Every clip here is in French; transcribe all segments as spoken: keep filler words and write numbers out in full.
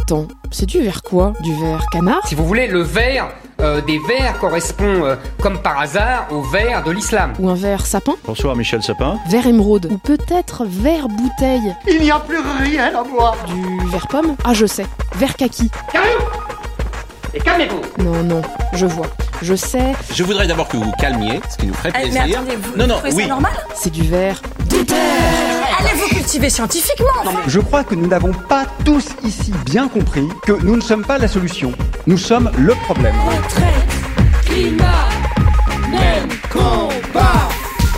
Attends, c'est du vers quoi? Du vers canard? Si vous voulez, le vers euh, des vers correspond, euh, comme par hasard, au vers de l'islam. Ou un vers sapin? Bonsoir Michel Sapin. Vers émeraude. Ou peut-être vers bouteille. Il n'y a plus rien à boire. Du vers pomme? Ah, je sais. Vers kaki. Calmez-vous et calmez-vous. Non, non, je vois. Je sais. Je voudrais d'abord que vous vous calmiez, ce qui nous ferait plaisir. Euh, mais attendez, vous non, non, trouvez oui. ça normal? C'est du vers d'éther. Allez vous cultiver scientifiquement. Non, mais je crois que nous n'avons pas tous ici bien compris que nous ne sommes pas la solution. Nous sommes le problème. Retraite, climat, même combat.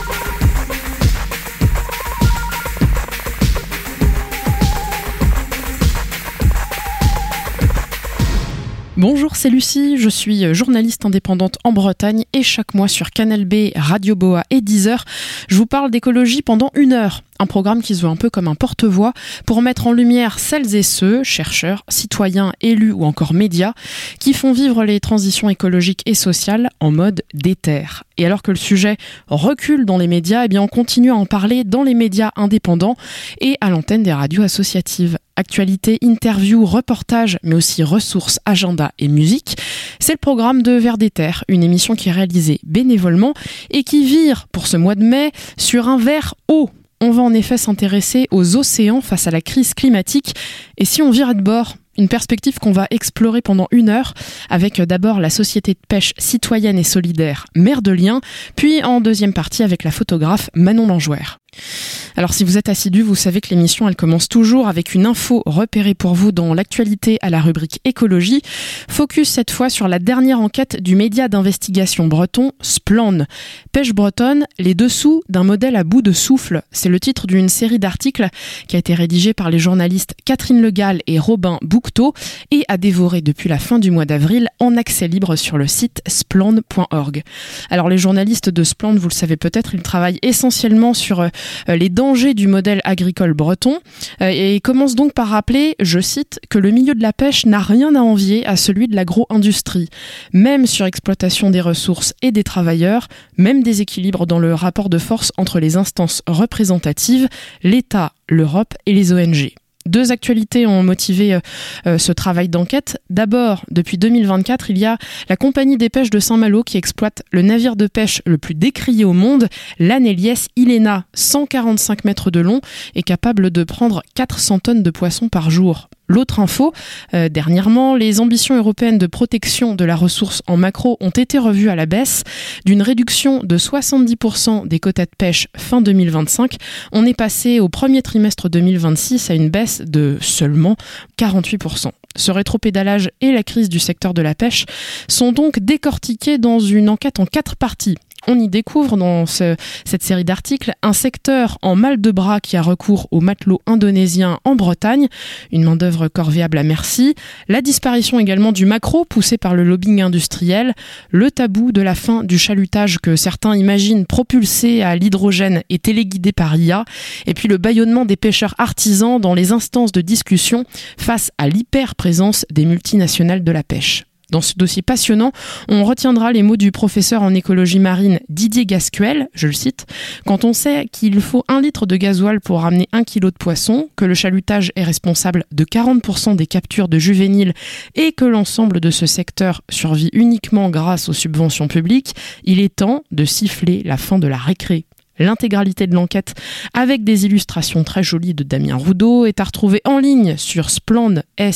Bonjour, c'est Lucie, je suis journaliste indépendante en Bretagne et chaque mois sur Canal B, Radio Boa et Deezer, je vous parle d'écologie pendant une heure. Un programme qui se veut un peu comme un porte-voix pour mettre en lumière celles et ceux, chercheurs, citoyens, élus ou encore médias, qui font vivre les transitions écologiques et sociales en mode déter. Et alors que le sujet recule dans les médias, eh bien on continue à en parler dans les médias indépendants et à l'antenne des radios associatives. Actualité, interviews, reportages, mais aussi ressources, agenda et musique. C'est le programme de Vers d'éter, une émission qui est réalisée bénévolement et qui vire, pour ce mois de mai, sur un vers haut. On va en effet s'intéresser aux océans face à la crise climatique. Et si on virait de bord ? Une perspective qu'on va explorer pendant une heure avec d'abord la société de pêche citoyenne et solidaire Mer de Liens, puis en deuxième partie avec la photographe Manon Langouer. Alors si vous êtes assidus, vous savez que l'émission elle commence toujours avec une info repérée pour vous dans l'actualité à la rubrique écologie. Focus cette fois sur la dernière enquête du média d'investigation breton Splan. Pêche bretonne, les dessous d'un modèle à bout de souffle. C'est le titre d'une série d'articles qui a été rédigée par les journalistes Catherine Le Gall et Robin Boucteau et a dévoré depuis la fin du mois d'avril en accès libre sur le site splan point org. Alors les journalistes de Splan, vous le savez peut-être, ils travaillent essentiellement sur euh, les dangers du modèle agricole breton euh, et commencent donc par rappeler, je cite, que le milieu de la pêche n'a rien à envier à celui de l'agro-industrie. Même surexploitation des ressources et des travailleurs, même déséquilibre dans le rapport de force entre les instances représentatives, l'État, l'Europe et les O N G. Deux actualités ont motivé euh, ce travail d'enquête. D'abord, depuis deux mille vingt-quatre, il y a la compagnie des pêches de Saint-Malo qui exploite le navire de pêche le plus décrié au monde, l'Anelies Ilena, cent quarante-cinq mètres de long et capable de prendre quatre cents tonnes de poissons par jour. L'autre info, euh, dernièrement, les ambitions européennes de protection de la ressource en maquereau ont été revues à la baisse. D'une réduction de soixante-dix pour cent des quotas de pêche fin deux mille vingt-cinq, on est passé au premier trimestre deux mille vingt-six à une baisse de seulement quarante-huit pour cent. Ce rétropédalage et la crise du secteur de la pêche sont donc décortiqués dans une enquête en quatre parties. On y découvre dans ce, cette série d'articles un secteur en mal de bras qui a recours aux matelots indonésiens en Bretagne, une main-d'œuvre corvéable à merci, la disparition également du maquereau poussé par le lobbying industriel, le tabou de la fin du chalutage que certains imaginent propulsé à l'hydrogène et téléguidé par I A, et puis le bâillonnement des pêcheurs artisans dans les instances de discussion face à l'hyper-présence des multinationales de la pêche. Dans ce dossier passionnant, on retiendra les mots du professeur en écologie marine Didier Gascuel, je le cite, « Quand on sait qu'il faut un litre de gasoil pour ramener un kilo de poisson, que le chalutage est responsable de quarante pour cent des captures de juvéniles et que l'ensemble de ce secteur survit uniquement grâce aux subventions publiques, il est temps de siffler la fin de la récré. » L'intégralité de l'enquête, avec des illustrations très jolies de Damien Roudot, est à retrouver en ligne sur splan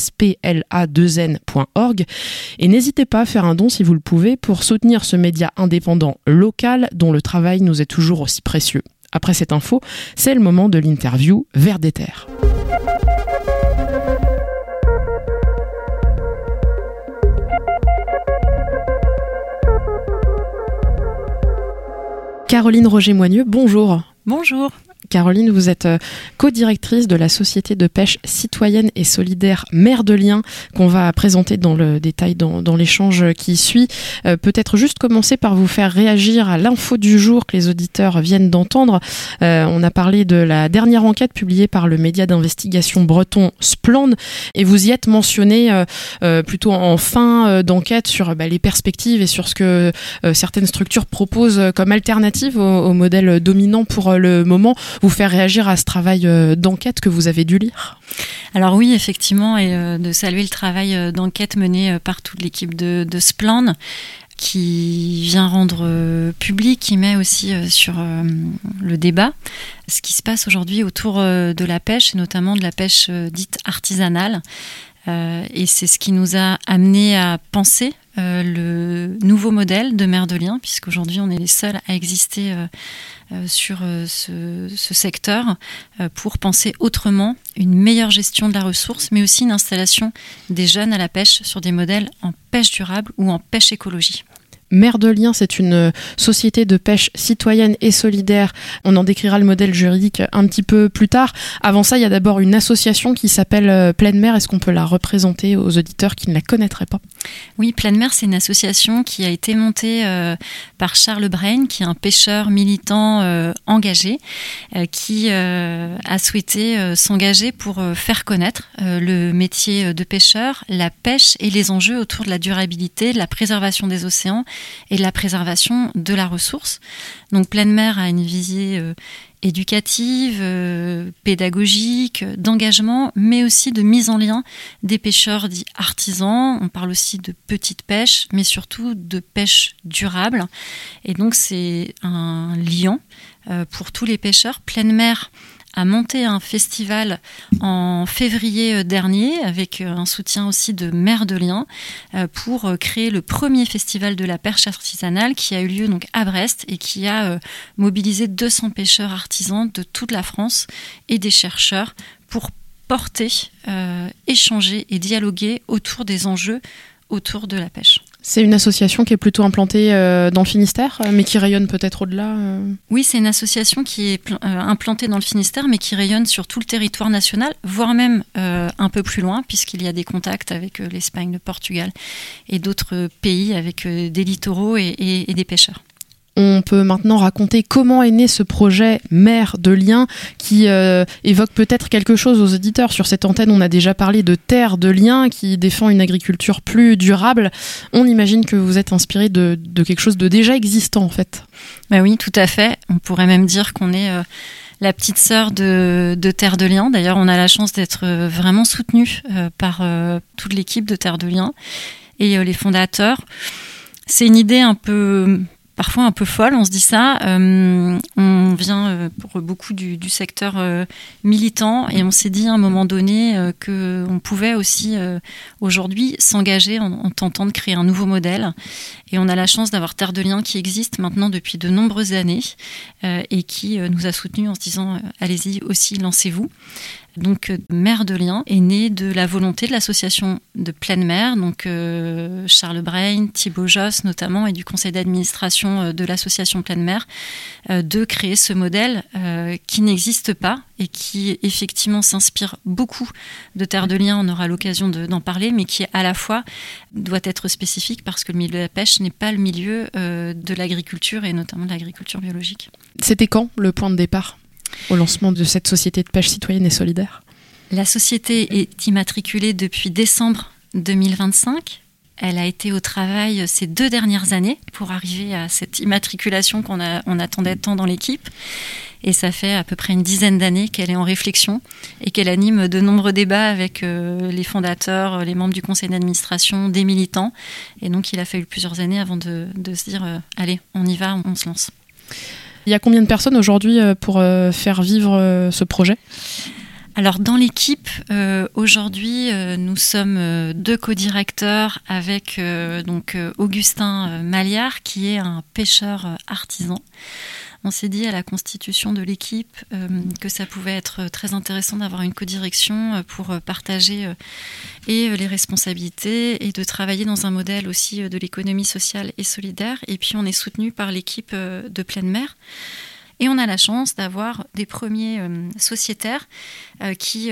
point org. Et n'hésitez pas à faire un don si vous le pouvez pour soutenir ce média indépendant local dont le travail nous est toujours aussi précieux. Après cette info, c'est le moment de l'interview Vers d'éter. Caroline Roger-Moigneux, bonjour. Bonjour. Caroline, vous êtes co-directrice de la société de pêche citoyenne et solidaire Mer de Liens qu'on va présenter dans le détail dans, dans l'échange qui suit. Euh, peut-être juste commencer par vous faire réagir à l'info du jour que les auditeurs viennent d'entendre. Euh, on a parlé de la dernière enquête publiée par le média d'investigation breton Splan et vous y êtes mentionné euh, euh, plutôt en fin euh, d'enquête sur bah, les perspectives et sur ce que euh, certaines structures proposent comme alternative au, au modèle dominant pour euh, le moment. vous faire réagir à ce travail euh, d'enquête que vous avez dû lire. Alors oui, effectivement, et euh, de saluer le travail euh, d'enquête mené euh, par toute l'équipe de, de Splan, qui vient rendre euh, public, qui met aussi euh, sur euh, le débat ce qui se passe aujourd'hui autour euh, de la pêche, et notamment de la pêche euh, dite artisanale. Euh, et c'est ce qui nous a amené à penser euh, le nouveau modèle de mer de Liens, puisqu'aujourd'hui on est les seuls à exister euh, euh, sur euh, ce, ce secteur euh, pour penser autrement une meilleure gestion de la ressource, mais aussi une installation des jeunes à la pêche sur des modèles en pêche durable ou en pêche écologie. Mer de Liens, c'est une société de pêche citoyenne et solidaire. On en décrira le modèle juridique un petit peu plus tard. Avant ça, il y a d'abord une association qui s'appelle Pleine Mer. Est-ce qu'on peut la représenter aux auditeurs qui ne la connaîtraient pas ? Oui, Pleine Mer, c'est une association qui a été montée euh, par Charles Brain, qui est un pêcheur militant euh, engagé, euh, qui euh, a souhaité euh, s'engager pour euh, faire connaître euh, le métier de pêcheur, la pêche et les enjeux autour de la durabilité, de la préservation des océans et de la préservation de la ressource. Donc Pleine Mer a une visée euh, éducative, euh, pédagogique, d'engagement, mais aussi de mise en lien des pêcheurs dits artisans. On parle aussi de petite pêche, mais surtout de pêche durable. Et donc c'est un lien euh, pour tous les pêcheurs. Pleine Mer a monté un festival en février dernier avec un soutien aussi de Mer de Liens pour créer le premier festival de la pêche artisanale qui a eu lieu donc à Brest et qui a mobilisé deux cents pêcheurs artisans de toute la France et des chercheurs pour porter, euh, échanger et dialoguer autour des enjeux autour de la pêche. C'est une association qui est plutôt implantée euh, dans le Finistère, mais qui rayonne peut-être au-delà euh... Oui, c'est une association qui est pl- euh, implantée dans le Finistère, mais qui rayonne sur tout le territoire national, voire même euh, un peu plus loin, puisqu'il y a des contacts avec euh, l'Espagne, le Portugal et d'autres pays avec euh, des littoraux et, et, et des pêcheurs. On peut maintenant raconter comment est né ce projet Mer de Liens qui euh, évoque peut-être quelque chose aux auditeurs. Sur cette antenne, on a déjà parlé de Terre de Liens qui défend une agriculture plus durable. On imagine que vous êtes inspiré de, de quelque chose de déjà existant en fait. Ben oui, tout à fait. On pourrait même dire qu'on est euh, la petite sœur de, de Terre de Liens. D'ailleurs, on a la chance d'être vraiment soutenu euh, par euh, toute l'équipe de Terre de Liens et euh, les fondateurs. C'est une idée un peu... parfois un peu folle, on se dit ça. Euh, on vient euh, pour beaucoup du, du secteur euh, militant et on s'est dit à un moment donné euh, qu'on pouvait aussi euh, aujourd'hui s'engager en, en tentant de créer un nouveau modèle. Et on a la chance d'avoir Terre de Liens qui existe maintenant depuis de nombreuses années euh, et qui euh, nous a soutenus en se disant euh, allez-y aussi, lancez-vous. Donc Mer de Liens est née de la volonté de l'association de Pleine Mer, donc euh, Charles Brain, Thibaut Josse notamment, et du conseil d'administration de l'association Pleine Mer, euh, de créer ce modèle euh, qui n'existe pas et qui effectivement s'inspire beaucoup de Terre de Liens, on aura l'occasion de, d'en parler, mais qui à la fois doit être spécifique parce que le milieu de la pêche n'est pas le milieu euh, de l'agriculture et notamment de l'agriculture biologique. C'était quand le point de départ au lancement de cette société de pêche citoyenne et solidaire ? La société est immatriculée depuis décembre deux mille vingt-cinq. Elle a été au travail ces deux dernières années pour arriver à cette immatriculation qu'on a, on attendait tant dans l'équipe. Et ça fait à peu près une dizaine d'années qu'elle est en réflexion et qu'elle anime de nombreux débats avec euh, les fondateurs, les membres du conseil d'administration, des militants. Et donc il a fallu plusieurs années avant de, de se dire euh, « allez, on y va, on se lance ». Il y a combien de personnes aujourd'hui pour euh, faire vivre euh, ce projet ? Alors dans l'équipe, euh, aujourd'hui, euh, nous sommes euh, deux co-directeurs avec euh, donc euh, Augustin euh, Maliard, qui est un pêcheur euh, artisan. On s'est dit à la constitution de l'équipe euh, que ça pouvait être très intéressant d'avoir une codirection pour partager euh, et euh, les responsabilités et de travailler dans un modèle aussi euh, de l'économie sociale et solidaire. Et puis on est soutenu par l'équipe euh, de Pleine Mer. Et on a la chance d'avoir des premiers euh, sociétaires euh, qui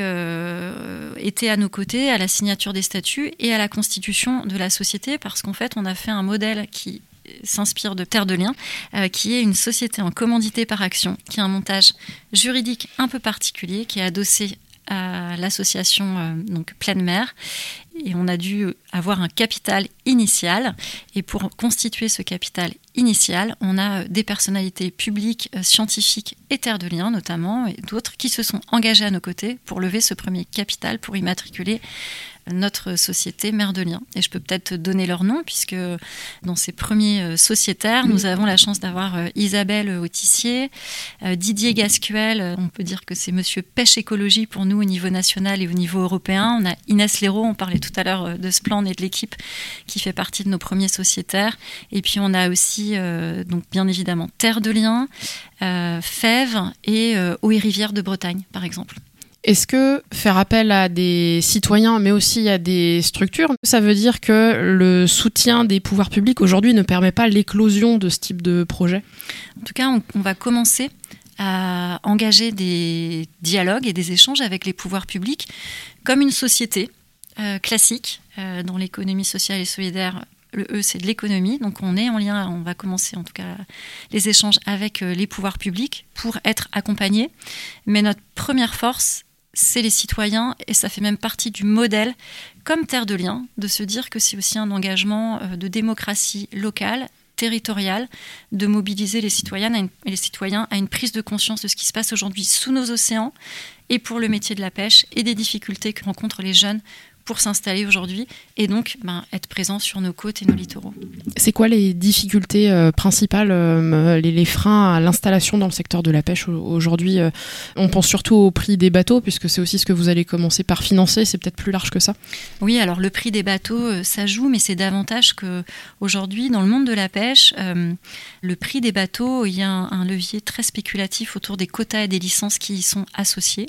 euh, étaient à nos côtés à la signature des statuts et à la constitution de la société, parce qu'en fait on a fait un modèle qui s'inspire de Terre de Liens, euh, qui est une société en commandité par action, qui a un montage juridique un peu particulier, qui est adossé à l'association euh, donc Pleine Mer et on a dû avoir un capital initial. Et pour constituer ce capital initial, on a des personnalités publiques, euh, scientifiques et Terre de Liens notamment, et d'autres qui se sont engagés à nos côtés pour lever ce premier capital, pour immatriculer notre société Mère de Liens. Et je peux peut-être donner leur nom, puisque dans ces premiers sociétaires, nous avons la chance d'avoir Isabelle Autissier, Didier Gascuel, on peut dire que c'est monsieur pêche écologie pour nous au niveau national et au niveau européen. On a Inès Léraud, on parlait tout à l'heure de Splan et de l'équipe qui fait partie de nos premiers sociétaires. Et puis on a aussi, euh, donc bien évidemment, Terre de Liens, euh, Fèves et euh, Eau et Rivière de Bretagne, par exemple. Est-ce que faire appel à des citoyens, mais aussi à des structures, ça veut dire que le soutien des pouvoirs publics aujourd'hui ne permet pas l'éclosion de ce type de projet ? En tout cas, on, on va commencer à engager des dialogues et des échanges avec les pouvoirs publics comme une société euh, classique euh, dans l'économie sociale et solidaire. Le E, c'est de l'économie, donc on est en lien, on va commencer en tout cas les échanges avec les pouvoirs publics pour être accompagnés. Mais notre première force, c'est les citoyens, et ça fait même partie du modèle, comme Terre de Liens, de se dire que c'est aussi un engagement de démocratie locale, territoriale, de mobiliser les citoyennes et les citoyens à une prise de conscience de ce qui se passe aujourd'hui sous nos océans, et pour le métier de la pêche, et des difficultés que rencontrent les jeunes pour s'installer aujourd'hui et donc ben, être présent sur nos côtes et nos littoraux. C'est quoi les difficultés euh, principales, euh, les, les freins à l'installation dans le secteur de la pêche aujourd'hui euh, On pense surtout au prix des bateaux, puisque c'est aussi ce que vous allez commencer par financer, c'est peut-être plus large que ça. Oui, alors le prix des bateaux, euh, ça joue, mais c'est davantage qu'aujourd'hui, dans le monde de la pêche, euh, le prix des bateaux, il y a un, un levier très spéculatif autour des quotas et des licences qui y sont associés.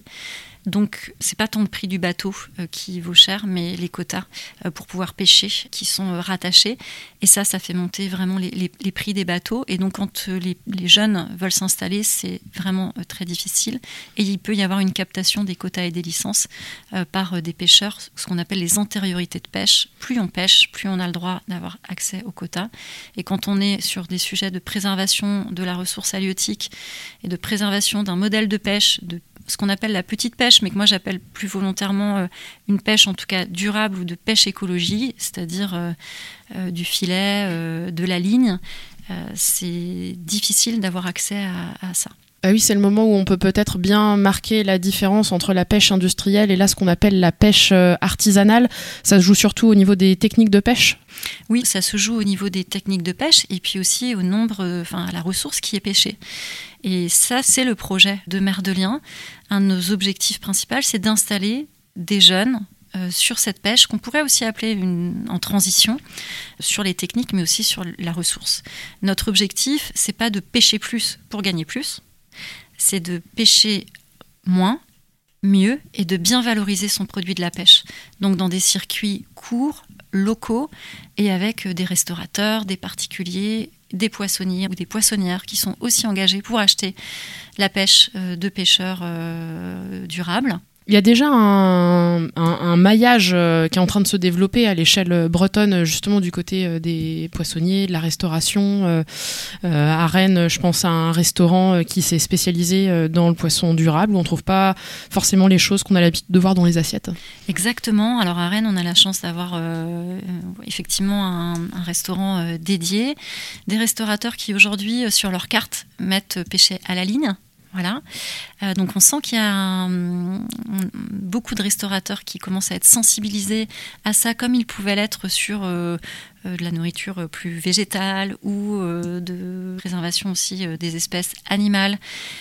Donc, c'est pas tant le prix du bateau euh, qui vaut cher, mais les quotas euh, pour pouvoir pêcher qui sont euh, rattachés. Et ça, ça fait monter vraiment les, les, les prix des bateaux. Et donc, quand euh, les, les jeunes veulent s'installer, c'est vraiment euh, très difficile. Et il peut y avoir une captation des quotas et des licences euh, par euh, des pêcheurs, ce qu'on appelle les antériorités de pêche. Plus on pêche, plus on a le droit d'avoir accès aux quotas. Et quand on est sur des sujets de préservation de la ressource halieutique et de préservation d'un modèle de pêche, de ce qu'on appelle la petite pêche, mais que moi j'appelle plus volontairement euh, une pêche en tout cas durable ou de pêche écologie, c'est-à-dire euh, euh, du filet, euh, de la ligne, euh, c'est difficile d'avoir accès à, à ça. Ah oui, c'est le moment où on peut peut-être bien marquer la différence entre la pêche industrielle et là ce qu'on appelle la pêche artisanale. Ça se joue surtout au niveau des techniques de pêche ? Oui, ça se joue au niveau des techniques de pêche et puis aussi au nombre, enfin à la ressource qui est pêchée. Et ça, c'est le projet de Mère de Liens. Un de nos objectifs principaux, c'est d'installer des jeunes euh, sur cette pêche qu'on pourrait aussi appeler une, en transition sur les techniques, mais aussi sur la ressource. Notre objectif, c'est pas de pêcher plus pour gagner plus. C'est de pêcher moins, mieux et de bien valoriser son produit de la pêche. Donc dans des circuits courts, locaux et avec des restaurateurs, des particuliers, des poissonniers ou des poissonnières qui sont aussi engagés pour acheter la pêche de pêcheurs euh, durables. Il y a déjà un, un, un maillage euh, qui est en train de se développer à l'échelle bretonne, justement du côté euh, des poissonniers, de la restauration. Euh, euh, à Rennes, je pense à un restaurant euh, qui s'est spécialisé euh, dans le poisson durable, où on ne trouve pas forcément les choses qu'on a l'habitude de voir dans les assiettes. Exactement. Alors à Rennes, on a la chance d'avoir euh, effectivement un, un restaurant euh, dédié, des restaurateurs qui aujourd'hui, euh, sur leur carte, mettent pêcher à la ligne. Voilà. Euh, donc on sent qu'il y a un, un, beaucoup de restaurateurs qui commencent à être sensibilisés à ça, comme ils pouvaient l'être sur euh, euh, de la nourriture plus végétale ou euh, de préservation aussi euh, des espèces animales.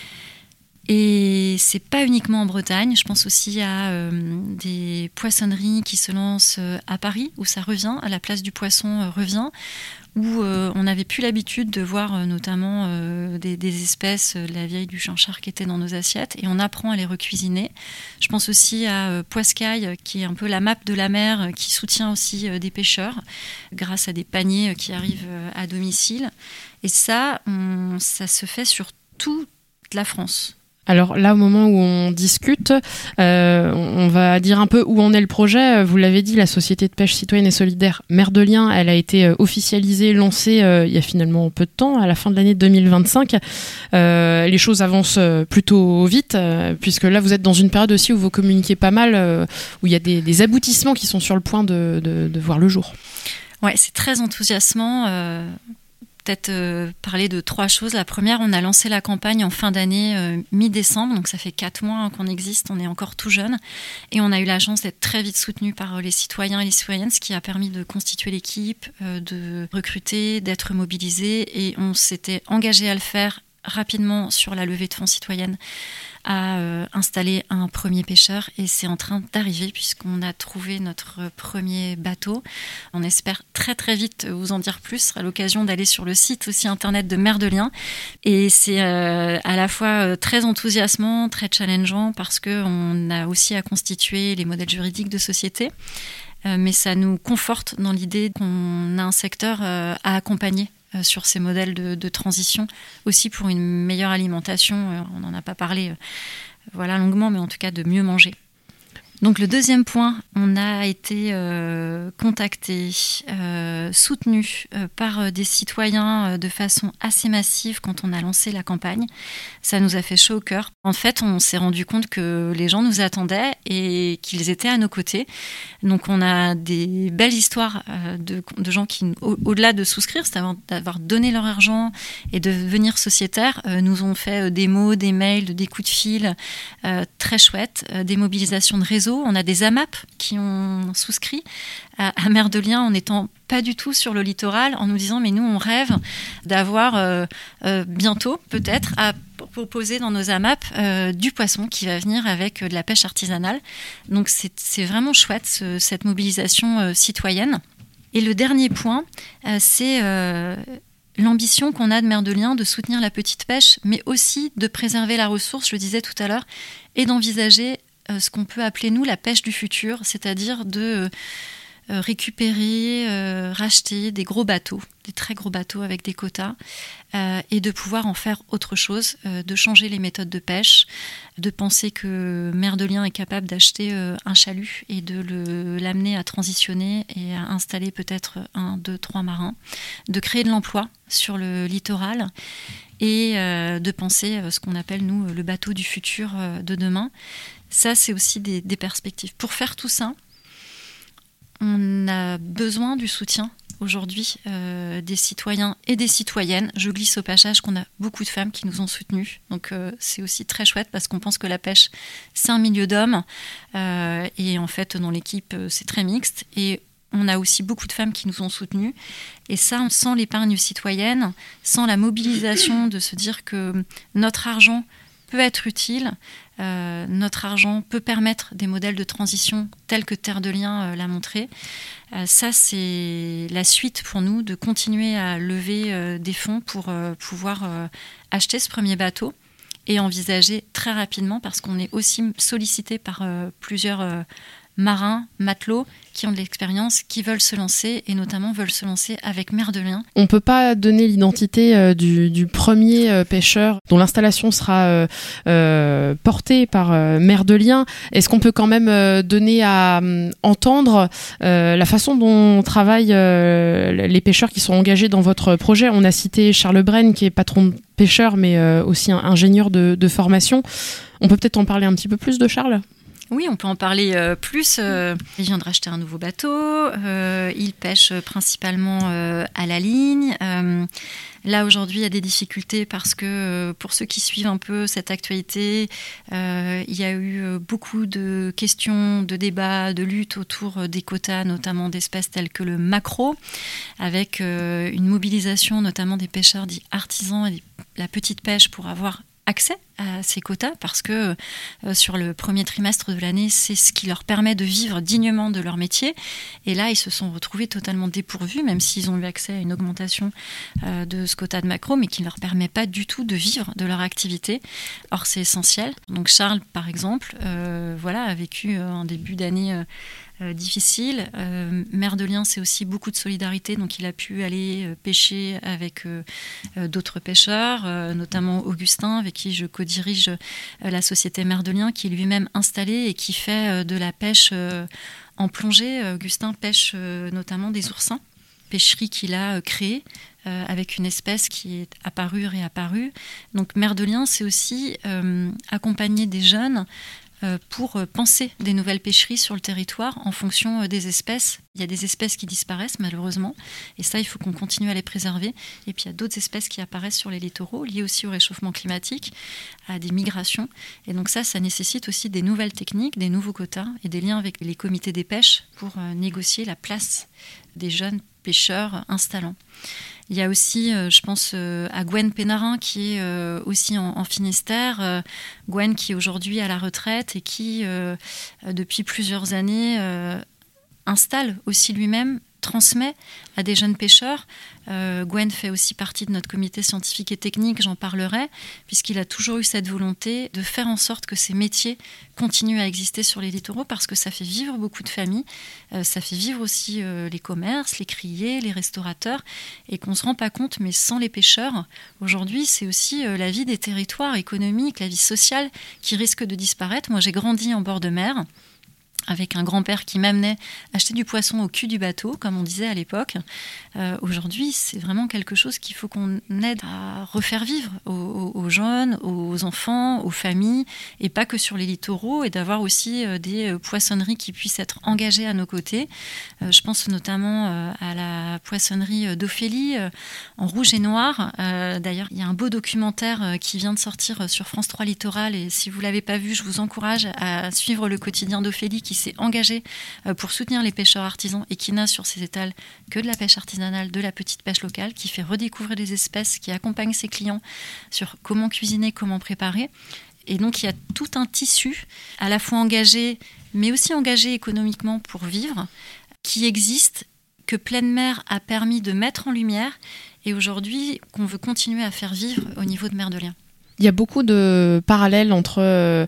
Et c'est pas uniquement en Bretagne, je pense aussi à euh, des poissonneries qui se lancent euh, à Paris, où ça revient, à la place du poisson euh, revient, où euh, on n'avait plus l'habitude de voir euh, notamment euh, des, des espèces, euh, la vieille du chanchard qui était dans nos assiettes, et on apprend à les recuisiner. Je pense aussi à euh, Poiscaille, qui est un peu la map de la mer, euh, qui soutient aussi euh, des pêcheurs, grâce à des paniers euh, qui arrivent euh, à domicile. Et ça, on, ça se fait sur toute la France. Alors là, au moment où on discute, euh, on va dire un peu où en est le projet. Vous l'avez dit, la Société de pêche citoyenne et solidaire Mer de Liens, elle a été euh, officialisée, lancée euh, il y a finalement peu de temps, à la fin de l'année deux mille vingt-cinq. Euh, les choses avancent plutôt vite, euh, puisque là, vous êtes dans une période aussi où vous communiquez pas mal, euh, où il y a des, des aboutissements qui sont sur le point de, de, de voir le jour. Ouais, c'est très enthousiasmant. Euh... Peut-être euh, parler de trois choses. La première, on a lancé la campagne en fin d'année, euh, mi-décembre, donc ça fait quatre mois hein, qu'on existe, on est encore tout jeune, et on a eu la chance d'être très vite soutenu par euh, les citoyens et les citoyennes, ce qui a permis de constituer l'équipe, euh, de recruter, d'être mobilisé, et on s'était engagé à le faire rapidement sur la levée de fonds citoyenne, à euh, installer un premier pêcheur, et c'est en train d'arriver puisqu'on a trouvé notre premier bateau. On espère très très vite vous en dire plus. Ce sera l'occasion d'aller sur le site aussi internet de Mer de Liens, et c'est euh, à la fois très enthousiasmant, très challengeant, parce qu'on a aussi à constituer les modèles juridiques de société, euh, mais ça nous conforte dans l'idée qu'on a un secteur euh, à accompagner sur ces modèles de, de transition, aussi pour une meilleure alimentation. On n'en a pas parlé euh, voilà, longuement, mais en tout cas de mieux manger. Donc le deuxième point, on a été euh, contacté, euh, soutenu euh, par des citoyens euh, de façon assez massive quand on a lancé la campagne. Ça nous a fait chaud au cœur. En fait, on s'est rendu compte que les gens nous attendaient et qu'ils étaient à nos côtés. Donc on a des belles histoires euh, de, de gens qui, au, au-delà de souscrire, c'est-à-dire d'avoir donné leur argent et de devenir sociétaires, euh, nous ont fait euh, des mots, des mails, des coups de fil euh, très chouettes, euh, des mobilisations de réseau. On a des A M A P qui ont souscrit à, à Mer de Liens en n'étant pas du tout sur le littoral, en nous disant mais nous on rêve d'avoir euh, euh, bientôt peut-être à proposer dans nos A M A P euh, du poisson qui va venir avec euh, de la pêche artisanale. Donc c'est, c'est vraiment chouette ce, cette mobilisation euh, citoyenne. Et le dernier point, euh, c'est euh, l'ambition qu'on a de Mer de Liens de soutenir la petite pêche, mais aussi de préserver la ressource, je le disais tout à l'heure, et d'envisager euh, ce qu'on peut appeler, nous, la pêche du futur, c'est-à-dire de euh, récupérer, euh, racheter des gros bateaux, des très gros bateaux avec des quotas, euh, et de pouvoir en faire autre chose, euh, de changer les méthodes de pêche, de penser que Mer de Liens est capable d'acheter euh, un chalut et de le, l'amener à transitionner et à installer peut-être un, deux, trois marins, de créer de l'emploi sur le littoral et euh, de penser euh, ce qu'on appelle, nous, le bateau du futur euh, de demain. Ça, c'est aussi des, des perspectives. Pour faire tout ça, on a besoin du soutien aujourd'hui euh, des citoyens et des citoyennes. Je glisse au passage qu'on a beaucoup de femmes qui nous ont soutenues. Donc euh, c'est aussi très chouette parce qu'on pense que la pêche, c'est un milieu d'hommes. Euh, et en fait, dans l'équipe, c'est très mixte. Et on a aussi beaucoup de femmes qui nous ont soutenues. Et ça, sans l'épargne citoyenne, sans la mobilisation de se dire que notre argent peut être utile, euh, notre argent peut permettre des modèles de transition tels que Terre de Liens euh, l'a montré. Euh, ça, c'est la suite pour nous de continuer à lever euh, des fonds pour euh, pouvoir euh, acheter ce premier bateau et envisager très rapidement, parce qu'on est aussi sollicité par euh, plusieurs euh, marins, matelots qui ont de l'expérience, qui veulent se lancer et notamment veulent se lancer avec Mer de Liens. On ne peut pas donner l'identité euh, du, du premier euh, pêcheur dont l'installation sera euh, euh, portée par euh, Mer de Liens. Est-ce qu'on peut quand même euh, donner à euh, entendre euh, la façon dont travaillent euh, les pêcheurs qui sont engagés dans votre projet? On a cité Charles Brenne qui est patron de pêcheur mais euh, aussi un ingénieur de, de formation. On peut peut-être en parler un petit peu plus de Charles ? Oui, on peut en parler euh, plus. Euh, il vient de racheter un nouveau bateau. Euh, il pêche principalement euh, à la ligne. Euh, là, aujourd'hui, il y a des difficultés parce que, euh, pour ceux qui suivent un peu cette actualité, euh, il y a eu beaucoup de questions, de débats, de luttes autour des quotas, notamment d'espèces telles que le maquereau, avec euh, une mobilisation notamment des pêcheurs dits artisans et la petite pêche pour avoir accès à ces quotas, parce que euh, sur le premier trimestre de l'année, c'est ce qui leur permet de vivre dignement de leur métier. Et là, ils se sont retrouvés totalement dépourvus, même s'ils ont eu accès à une augmentation euh, de ce quota de maquereau, mais qui ne leur permet pas du tout de vivre de leur activité. Or, c'est essentiel. Donc Charles, par exemple, euh, voilà, a vécu euh, un début d'année euh, Euh, difficile. Euh, Mer de Liens, c'est aussi beaucoup de solidarité, donc il a pu aller euh, pêcher avec euh, euh, d'autres pêcheurs, euh, notamment Augustin, avec qui je connais co-dirige la société Mer de Liens, qui est lui-même installé et qui fait de la pêche en plongée. Augustin pêche notamment des oursins, pêcherie qu'il a créée euh, avec une espèce qui est apparue, réapparue. Donc Mer de Liens, c'est aussi euh, accompagner des jeunes euh, pour penser des nouvelles pêcheries sur le territoire en fonction euh, des espèces. Il y a des espèces qui disparaissent malheureusement, et ça, il faut qu'on continue à les préserver. Et puis il y a d'autres espèces qui apparaissent sur les littoraux, liées aussi au réchauffement climatique, à des migrations. Et donc ça, ça nécessite aussi des nouvelles techniques, des nouveaux quotas et des liens avec les comités des pêches pour euh, négocier la place des jeunes pêcheurs installants. Il y a aussi, euh, je pense, euh, à Gwen Pénarin, qui est euh, aussi en, en Finistère. Euh, Gwen qui est aujourd'hui à la retraite et qui, euh, depuis plusieurs années, euh, installe aussi lui-même, transmet à des jeunes pêcheurs. Euh, Gwen fait aussi partie de notre comité scientifique et technique, j'en parlerai, puisqu'il a toujours eu cette volonté de faire en sorte que ces métiers continuent à exister sur les littoraux, parce que ça fait vivre beaucoup de familles, euh, ça fait vivre aussi euh, les commerces, les criers, les restaurateurs, et qu'on ne se rend pas compte, mais sans les pêcheurs, aujourd'hui, c'est aussi euh, la vie des territoires économiques, la vie sociale qui risque de disparaître. Moi, j'ai grandi en bord de mer, avec un grand-père qui m'amenait acheter du poisson au cul du bateau, comme on disait à l'époque. Euh, aujourd'hui, c'est vraiment quelque chose qu'il faut qu'on aide à refaire vivre aux, aux, aux jeunes, aux enfants, aux familles, et pas que sur les littoraux, et d'avoir aussi euh, des euh, poissonneries qui puissent être engagées à nos côtés. Euh, je pense notamment euh, à la poissonnerie d'Ophélie, euh, en rouge et noir. Euh, d'ailleurs, il y a un beau documentaire euh, qui vient de sortir sur France trois Littoral, et si vous ne l'avez pas vu, je vous encourage à suivre le quotidien d'Ophélie, qui s'est engagé pour soutenir les pêcheurs artisans et qui n'a sur ses étals que de la pêche artisanale, de la petite pêche locale, qui fait redécouvrir les espèces, qui accompagne ses clients sur comment cuisiner, comment préparer. Et donc il y a tout un tissu, à la fois engagé, mais aussi engagé économiquement pour vivre, qui existe, que Pleine Mer a permis de mettre en lumière, et aujourd'hui qu'on veut continuer à faire vivre au niveau de Mer de Liens. Il y a beaucoup de parallèles entre euh,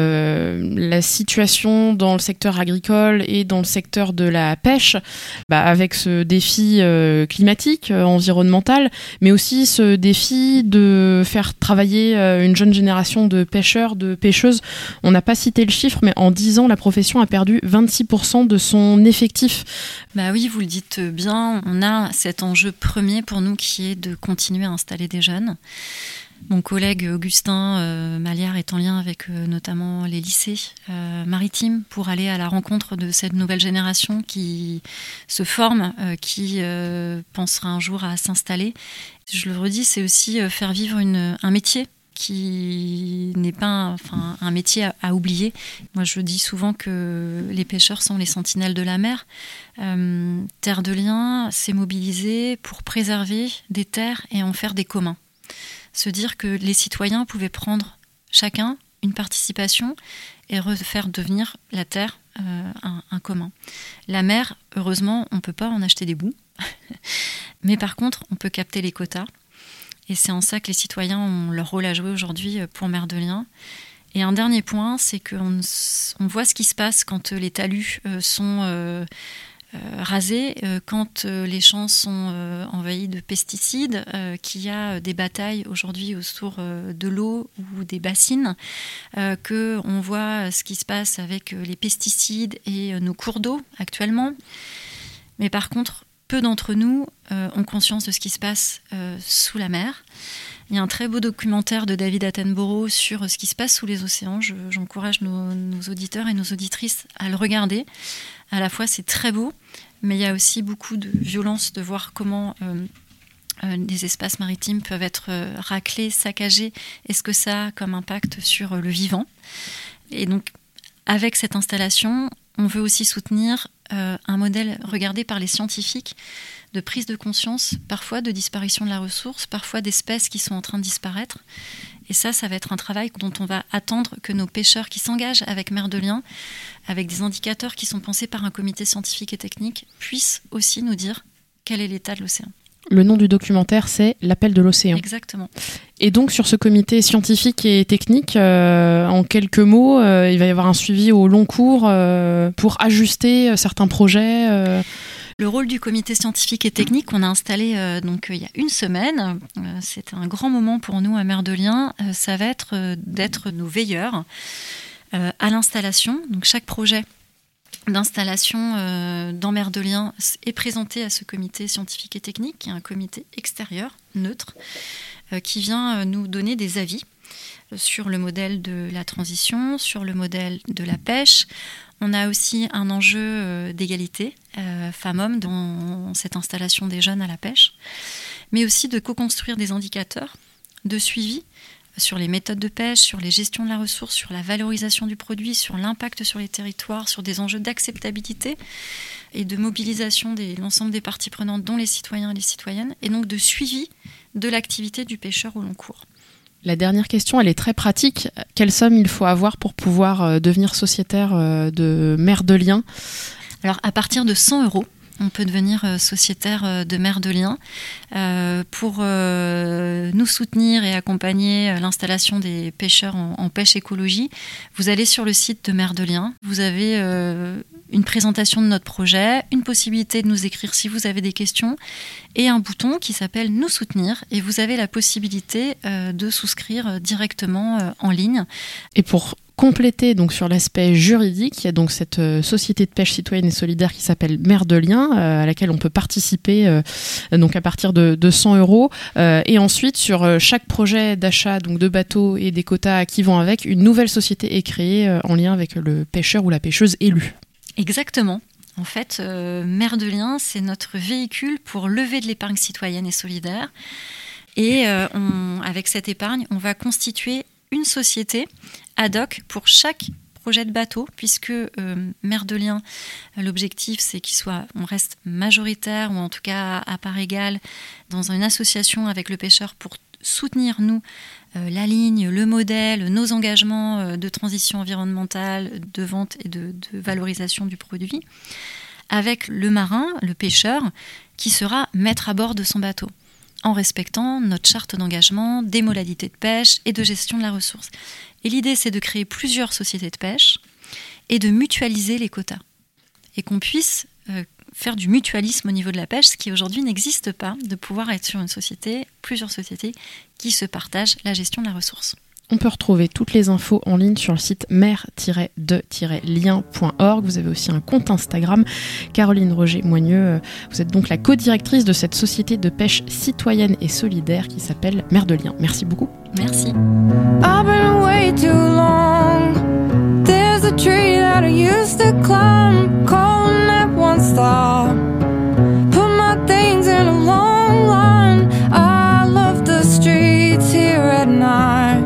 euh, la situation dans le secteur agricole et dans le secteur de la pêche, bah, avec ce défi euh, climatique, euh, environnemental, mais aussi ce défi de faire travailler euh, une jeune génération de pêcheurs, de pêcheuses. On n'a pas cité le chiffre, mais en dix ans, la profession a perdu vingt-six pour cent de son effectif. Bah oui, vous le dites bien, on a cet enjeu premier pour nous qui est de continuer à installer des jeunes. Mon collègue Augustin euh, Maliard est en lien avec euh, notamment les lycées euh, maritimes pour aller à la rencontre de cette nouvelle génération qui se forme, euh, qui euh, pensera un jour à s'installer. Je le redis, c'est aussi euh, faire vivre une, un métier qui n'est pas enfin, un métier à, à oublier. Moi, je dis souvent que les pêcheurs sont les sentinelles de la mer. Euh, Terre de Liens s'est mobilisée pour préserver des terres et en faire des communs. Se dire que les citoyens pouvaient prendre chacun une participation et refaire devenir la terre euh, un, un commun. La mer, heureusement, on ne peut pas en acheter des bouts, mais par contre, on peut capter les quotas. Et c'est en ça que les citoyens ont leur rôle à jouer aujourd'hui pour Mer de Liens. Et un dernier point, c'est qu'on on voit ce qui se passe quand les talus euh, sont... Euh, Euh, rasés, euh, quand euh, les champs sont euh, envahis de pesticides, euh, qu'il y a des batailles aujourd'hui autour euh, de l'eau ou des bassines, euh, qu'on voit ce qui se passe avec euh, les pesticides et euh, nos cours d'eau actuellement. Mais par contre, peu d'entre nous euh, ont conscience de ce qui se passe euh, sous la mer. Il y a un très beau documentaire de David Attenborough sur ce qui se passe sous les océans. Je, j'encourage nos, nos auditeurs et nos auditrices à le regarder. À la fois, c'est très beau, mais il y a aussi beaucoup de violence de voir comment euh, euh, des espaces maritimes peuvent être euh, raclés, saccagés, et ce que ça a comme impact sur euh, le vivant. Et donc, avec cette installation, on veut aussi soutenir euh, un modèle regardé par les scientifiques de prise de conscience, parfois de disparition de la ressource, parfois d'espèces qui sont en train de disparaître. Et ça, ça va être un travail dont on va attendre que nos pêcheurs qui s'engagent avec Mer de Liens, avec des indicateurs qui sont pensés par un comité scientifique et technique, puissent aussi nous dire quel est l'état de l'océan. Le nom du documentaire, c'est L'appel de l'océan. Exactement. Et donc, sur ce comité scientifique et technique, euh, en quelques mots, euh, il va y avoir un suivi au long cours euh, pour ajuster certains projets. Euh, Le rôle du comité scientifique et technique qu'on a installé euh, donc euh, il y a une semaine, euh, c'est un grand moment pour nous à Mer de Liens, euh, ça va être euh, d'être nos veilleurs euh, à l'installation. Donc chaque projet d'installation euh, dans Mer de Liens est présenté à ce comité scientifique et technique, qui est un comité extérieur, neutre, euh, qui vient euh, nous donner des avis sur le modèle de la transition, sur le modèle de la pêche. On a aussi un enjeu euh, d'égalité euh, femmes-hommes dans cette installation des jeunes à la pêche, mais aussi de co-construire des indicateurs de suivi sur les méthodes de pêche, sur les gestions de la ressource, sur la valorisation du produit, sur l'impact sur les territoires, sur des enjeux d'acceptabilité et de mobilisation de l'ensemble des parties prenantes, dont les citoyens et les citoyennes, et donc de suivi de l'activité du pêcheur au long cours. La dernière question, elle est très pratique. Quelle somme il faut avoir pour pouvoir euh, devenir sociétaire euh, de Mer de Liens ? Alors, à partir de cent euros, on peut devenir euh, sociétaire euh, de Mer de Liens. Euh, pour euh, nous soutenir et accompagner euh, l'installation des pêcheurs en, en pêche écologie, vous allez sur le site de Mer de Liens. Vous avez euh, une présentation de notre projet, une possibilité de nous écrire si vous avez des questions, et un bouton qui s'appelle « Nous soutenir ». Et vous avez la possibilité euh, de souscrire directement euh, en ligne. Et pour compléter donc sur l'aspect juridique, il y a donc cette euh, société de pêche citoyenne et solidaire qui s'appelle Mer de Liens, euh, à laquelle on peut participer euh, donc à partir de, de cent euros. Euh, et ensuite, sur euh, chaque projet d'achat donc de bateaux et des quotas qui vont avec, une nouvelle société est créée euh, en lien avec le pêcheur ou la pêcheuse élue. Exactement. En fait, euh, Mer de Liens, c'est notre véhicule pour lever de l'épargne citoyenne et solidaire. Et euh, on, avec cette épargne, on va constituer une société ad hoc pour chaque projet de bateau, puisque euh, Mer de Liens, l'objectif, c'est qu'il soit, on reste majoritaire, ou en tout cas à part égale, dans une association avec le pêcheur pour soutenir, nous, euh, la ligne, le modèle, nos engagements euh, de transition environnementale, de vente et de, de valorisation du produit, avec le marin, le pêcheur, qui sera maître à bord de son bateau, en respectant notre charte d'engagement, des modalités de pêche et de gestion de la ressource. Et l'idée, c'est de créer plusieurs sociétés de pêche et de mutualiser les quotas. Et qu'on puisse euh, faire du mutualisme au niveau de la pêche, ce qui aujourd'hui n'existe pas, de pouvoir être sur une société, plusieurs sociétés qui se partagent la gestion de la ressource. On peut retrouver toutes les infos en ligne sur le site mer tiret de tiret liens point org. Vous avez aussi un compte Instagram. Caroline Roger-Moigneux, vous êtes donc la co-directrice de cette société de pêche citoyenne et solidaire qui s'appelle Mer de Liens. Merci beaucoup. Merci. I've been away too long. There's a tree that I used to climb, calling at one stop. Put my things in a long line. I love the streets here at night.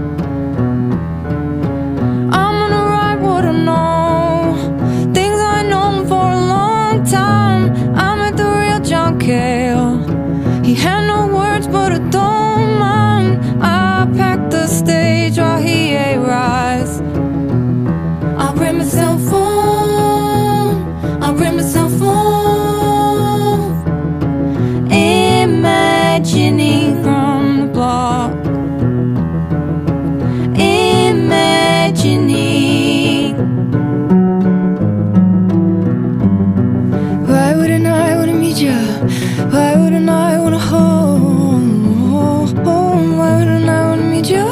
He had no words, but I don't mind. I packed the stage while he arrives. I bring myself home, I bring myself home. Imagining from the block, imagining. Why wouldn't I wanna meet you? Why wouldn't I wanna hold, hold? Why wouldn't I wanna meet you?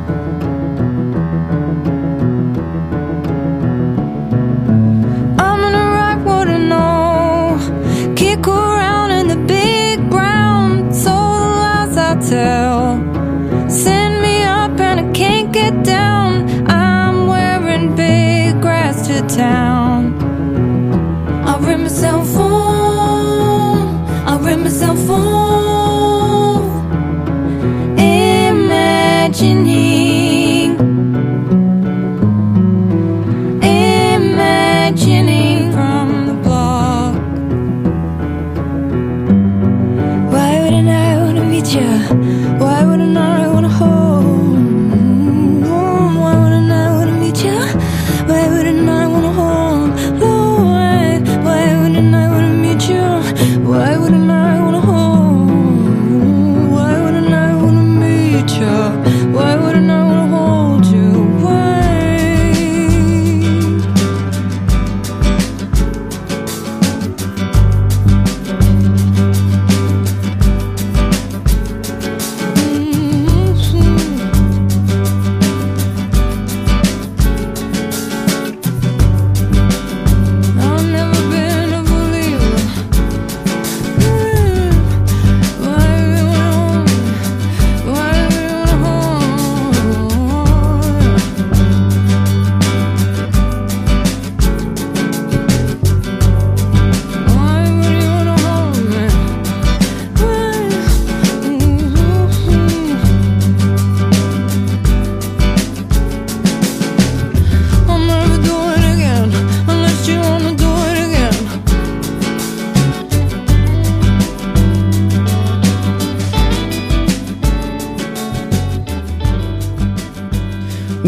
I'm gonna rock, wanna know. Kick around in the big brown, so the lies I tell. Send me up and I can't get down. I'm wearing big grass to town. I'll bring myself home, I'll bring myself home. Imagining, imagining from the block. Why wouldn't I wanna meet you? Why wouldn't I wanna hold? Why wouldn't I wanna meet you? Why wouldn't I wanna hold?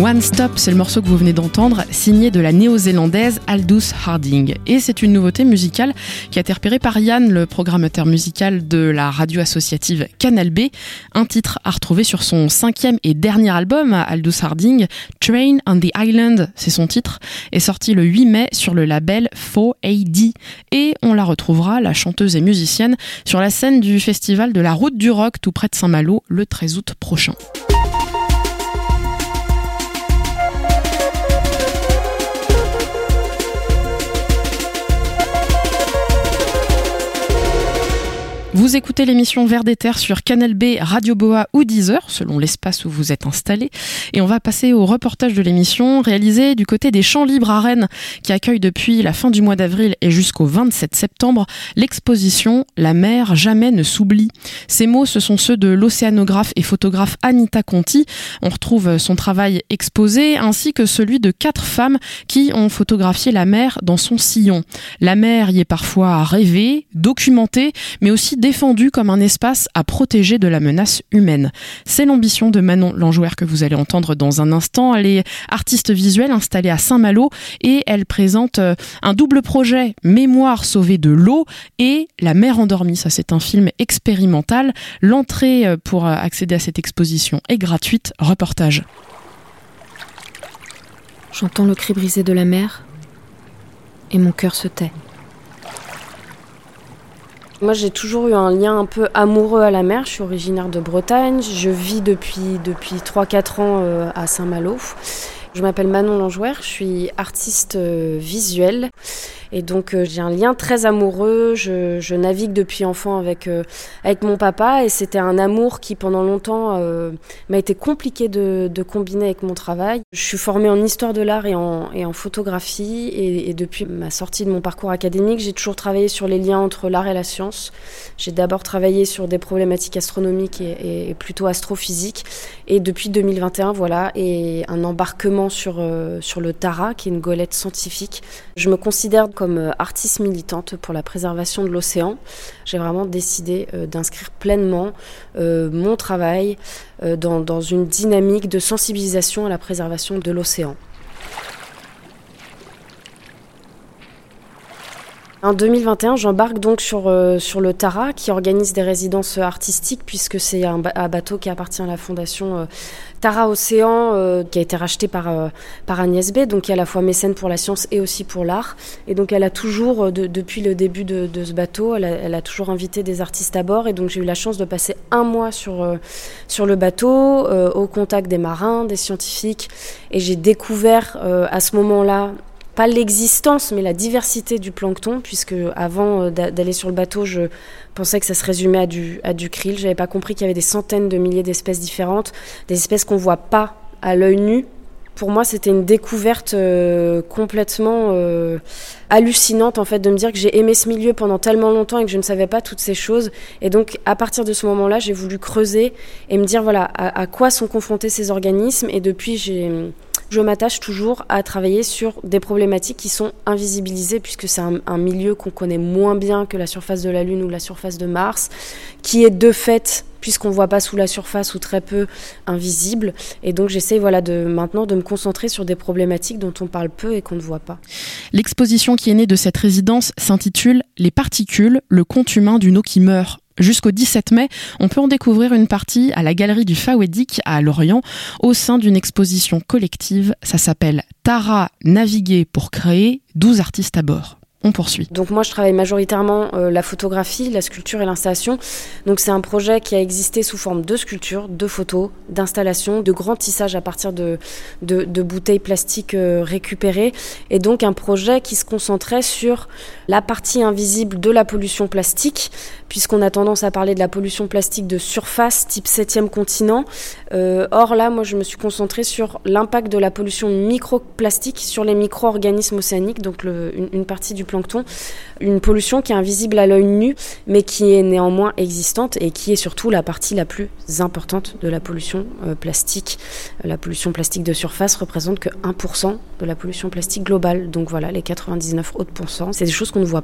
One Stop, c'est le morceau que vous venez d'entendre, signé de la néo-zélandaise Aldous Harding. Et c'est une nouveauté musicale qui a été repérée par Yann, le programmateur musical de la radio associative Canal B. Un titre à retrouver sur son cinquième et dernier album, Aldous Harding, Train on the Island, c'est son titre, est sorti le huit mai sur le label four A D. Et on la retrouvera, la chanteuse et musicienne, sur la scène du festival de la Route du Rock tout près de Saint-Malo le treize août prochain. Vous écoutez l'émission Vers des Terres sur Canal B, Radio Boa ou Deezer, selon l'espace où vous êtes installé. Et on va passer au reportage de l'émission réalisé du côté des Champs Libres à Rennes, qui accueille depuis la fin du mois d'avril et jusqu'au vingt-sept septembre l'exposition « La mer jamais ne s'oublie ». Ces mots, ce sont ceux de l'océanographe et photographe Anita Conti. On retrouve son travail exposé, ainsi que celui de quatre femmes qui ont photographié la mer dans son sillon. La mer y est parfois rêvée, documentée, mais aussi défendu comme un espace à protéger de la menace humaine. C'est l'ambition de Manon Langouer que vous allez entendre dans un instant. Elle est artiste visuelle installée à Saint-Malo et elle présente un double projet, Mémoire sauvée de l'eau et La mer endormie. Ça, c'est un film expérimental. L'entrée pour accéder à cette exposition est gratuite. Reportage. J'entends le cri brisé de la mer et mon cœur se tait. Moi, j'ai toujours eu un lien un peu amoureux à la mer. Je suis originaire de Bretagne. Je vis depuis, depuis trois quatre ans euh, à Saint-Malo. Je m'appelle Manon Langouer, je suis artiste euh, visuelle. Et donc, euh, j'ai un lien très amoureux. Je, je navigue depuis enfant avec, euh, avec mon papa. Et c'était un amour qui, pendant longtemps, euh, m'a été compliqué de, de combiner avec mon travail. Je suis formée en histoire de l'art et en, et en photographie. Et, et depuis ma sortie de mon parcours académique, j'ai toujours travaillé sur les liens entre l'art et la science. J'ai d'abord travaillé sur des problématiques astronomiques et, et plutôt astrophysiques. Et depuis deux mille vingt et un, voilà, et un embarquement sur, euh, sur le Tara, qui est une golette scientifique. Je me considère comme artiste militante pour la préservation de l'océan. J'ai vraiment décidé euh, d'inscrire pleinement euh, mon travail euh, dans, dans une dynamique de sensibilisation à la préservation de l'océan. En deux mille vingt et un, j'embarque donc sur, euh, sur le Tara, qui organise des résidences artistiques, puisque c'est un, ba- un bateau qui appartient à la fondation euh, Tara Océan, euh, qui a été racheté par, euh, par Agnès B, donc qui est à la fois mécène pour la science et aussi pour l'art. Et donc elle a toujours, de, depuis le début de, de ce bateau, elle a, elle a toujours invité des artistes à bord. Et donc j'ai eu la chance de passer un mois sur, euh, sur le bateau, euh, au contact des marins, des scientifiques. Et j'ai découvert euh, à ce moment-là, pas l'existence, mais la diversité du plancton, puisque avant d'aller sur le bateau, je pensais que ça se résumait à du, à du krill. J'avais pas compris qu'il y avait des centaines de milliers d'espèces différentes, des espèces qu'on voit pas à l'œil nu. Pour moi, c'était une découverte euh, complètement euh, hallucinante, en fait, de me dire que j'ai aimé ce milieu pendant tellement longtemps et que je ne savais pas toutes ces choses. Et donc, à partir de ce moment-là, j'ai voulu creuser et me dire, voilà, à, à quoi sont confrontés ces organismes. Et depuis, j'ai... je m'attache toujours à travailler sur des problématiques qui sont invisibilisées, puisque c'est un, un milieu qu'on connaît moins bien que la surface de la Lune ou la surface de Mars, qui est de fait, puisqu'on ne voit pas sous la surface ou très peu, invisible. Et donc j'essaie voilà, de, maintenant de me concentrer sur des problématiques dont on parle peu et qu'on ne voit pas. L'exposition qui est née de cette résidence s'intitule « Les particules, le compte humain d'une eau qui meurt ». Jusqu'au dix-sept mai, on peut en découvrir une partie à la galerie du Faouédic à Lorient au sein d'une exposition collective. Ça s'appelle Tara, naviguer pour créer, douze artistes à bord. On poursuit. Donc moi je travaille majoritairement euh, la photographie, la sculpture et l'installation. Donc c'est un projet qui a existé sous forme de sculpture, de photos, d'installation, de grands tissages à partir de, de, de bouteilles plastiques euh, récupérées. Et donc un projet qui se concentrait sur la partie invisible de la pollution plastique, puisqu'on a tendance à parler de la pollution plastique de surface, type septième continent. Euh, or là, moi je me suis concentrée sur l'impact de la pollution microplastique sur les micro-organismes océaniques, donc le, une, une partie du plancton, une pollution qui est invisible à l'œil nu, mais qui est néanmoins existante et qui est surtout la partie la plus importante de la pollution euh, plastique. La pollution plastique de surface représente que un pour cent de la pollution plastique globale. Donc voilà, les quatre-vingt-dix-neuf autres pourcents, c'est des choses qu'on ne voit pas.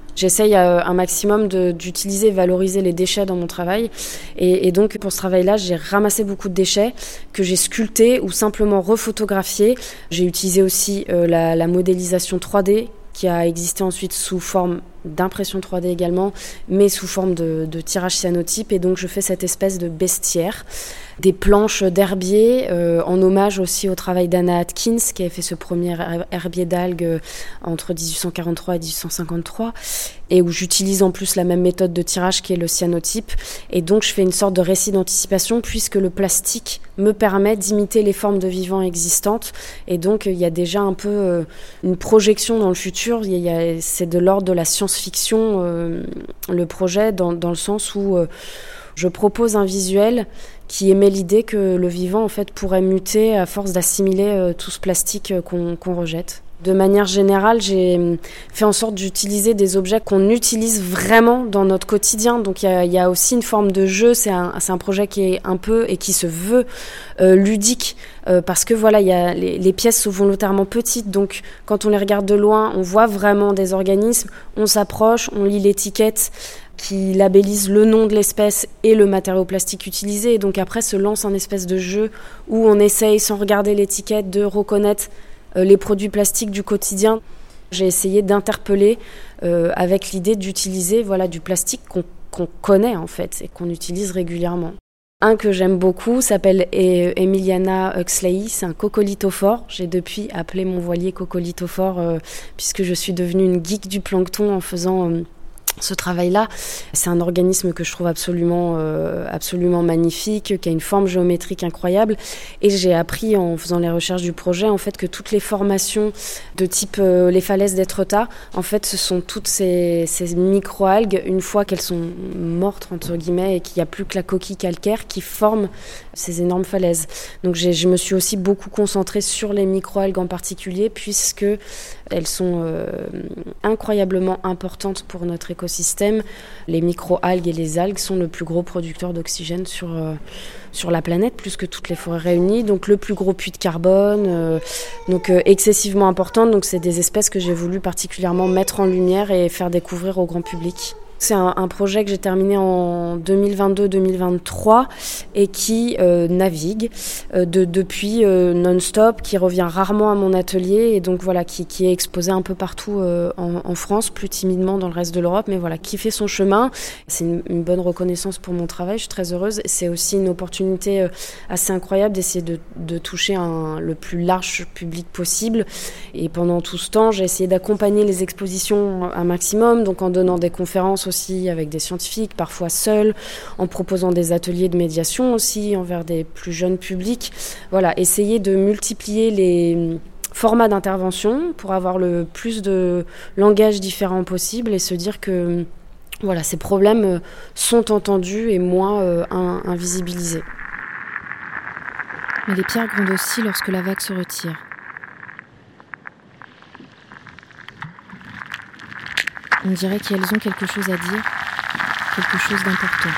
J'essaye euh, un maximum de, d'utiliser et valoriser les déchets dans mon travail. Et, et donc, pour ce travail-là, j'ai ramassé beaucoup de déchets que j'ai sculptés ou simplement refotographiés. J'ai utilisé aussi euh, la, la modélisation trois D qui a existé ensuite sous forme d'impression trois D également, mais sous forme de, de tirage cyanotype. Et donc, je fais cette espèce de bestiaire. Des planches d'herbier, euh, en hommage aussi au travail d'Anna Atkins, qui avait fait ce premier herbier d'algues euh, entre dix-huit cent quarante-trois et dix-huit cent cinquante-trois, et où j'utilise en plus la même méthode de tirage qui est le cyanotype. Et donc, je fais une sorte de récit d'anticipation, puisque le plastique me permet d'imiter les formes de vivants existantes. Et donc, il y a déjà un peu euh, une projection dans le futur. Il y a, c'est de l'ordre de la science-fiction, euh, le projet, dans, dans le sens où euh, je propose un visuel qui émet l'idée que le vivant en fait pourrait muter à force d'assimiler euh, tout ce plastique euh, qu'on, qu'on rejette. De manière générale, j'ai fait en sorte d'utiliser des objets qu'on utilise vraiment dans notre quotidien. Donc il y, y a aussi une forme de jeu. C'est un, c'est un projet qui est un peu et qui se veut euh, ludique euh, parce que voilà, y a, les, les pièces sont volontairement petites. Donc quand on les regarde de loin, on voit vraiment des organismes. On s'approche, on lit l'étiquette qui labellise le nom de l'espèce et le matériau plastique utilisé. Et donc après se lance un espèce de jeu où on essaye, sans regarder l'étiquette, de reconnaître euh, les produits plastiques du quotidien. J'ai essayé d'interpeller euh, avec l'idée d'utiliser voilà, du plastique qu'on, qu'on connaît en fait et qu'on utilise régulièrement. Un que j'aime beaucoup s'appelle Emiliana Huxley, c'est un coccolithophore. J'ai depuis appelé mon voilier coccolithophore euh, puisque je suis devenue une geek du plancton en faisant... Euh, ce travail-là. C'est un organisme que je trouve absolument, euh, absolument magnifique, qui a une forme géométrique incroyable. Et j'ai appris en faisant les recherches du projet, en fait, que toutes les formations de type euh, les falaises d'Étretat, en fait, ce sont toutes ces, ces micro-algues, une fois qu'elles sont mortes, entre guillemets, et qu'il n'y a plus que la coquille calcaire qui forme ces énormes falaises. Donc j'ai, je me suis aussi beaucoup concentrée sur les micro-algues en particulier, puisque elles sont euh, incroyablement importantes pour notre écosystème. Les micro-algues et les algues sont le plus gros producteur d'oxygène sur, euh, sur la planète, plus que toutes les forêts réunies. Donc le plus gros puits de carbone, euh, donc euh, excessivement importante. Donc c'est des espèces que j'ai voulu particulièrement mettre en lumière et faire découvrir au grand public. C'est un, un projet que j'ai terminé en deux mille vingt-deux deux mille vingt-trois et qui euh, navigue euh, de, depuis euh, non-stop, qui revient rarement à mon atelier et donc voilà, qui, qui est exposé un peu partout euh, en, en France, plus timidement dans le reste de l'Europe, mais voilà, qui fait son chemin. C'est une, une bonne reconnaissance pour mon travail, je suis très heureuse. C'est aussi une opportunité euh, assez incroyable d'essayer de, de toucher un, le plus large public possible. Et pendant tout ce temps, j'ai essayé d'accompagner les expositions un maximum, donc en donnant des conférences aussi avec des scientifiques, parfois seuls, en proposant des ateliers de médiation aussi envers des plus jeunes publics. Voilà, essayer de multiplier les formats d'intervention pour avoir le plus de langages différents possible et se dire que voilà, ces problèmes sont entendus et moins euh, in- invisibilisés. Mais les pierres grondent aussi lorsque la vague se retire. On dirait qu'elles ont quelque chose à dire, quelque chose d'important.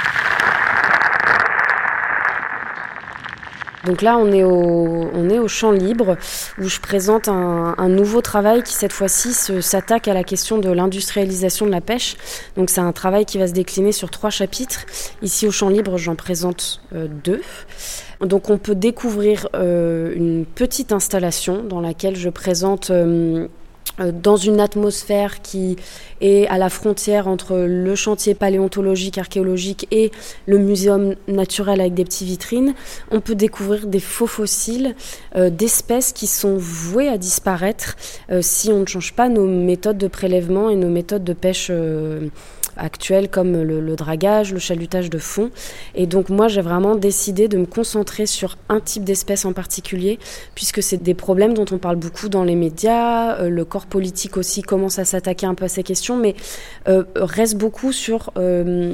Donc là, on est au, on est au champ libre où je présente un, un nouveau travail qui, cette fois-ci, se, s'attaque à la question de l'industrialisation de la pêche. Donc c'est un travail qui va se décliner sur trois chapitres. Ici, au champ libre, j'en présente euh, deux. Donc on peut découvrir euh, une petite installation dans laquelle je présente... Euh, dans une atmosphère qui est à la frontière entre le chantier paléontologique, archéologique et le muséum naturel avec des petites vitrines, on peut découvrir des faux fossiles euh, d'espèces qui sont vouées à disparaître euh, si on ne change pas nos méthodes de prélèvement et nos méthodes de pêche euh, actuelles comme le, le dragage, le chalutage de fond. Et donc moi j'ai vraiment décidé de me concentrer sur un type d'espèce en particulier puisque c'est des problèmes dont on parle beaucoup dans les médias, euh, le corps politique aussi commence à s'attaquer un peu à ces questions, mais euh, reste beaucoup sur euh,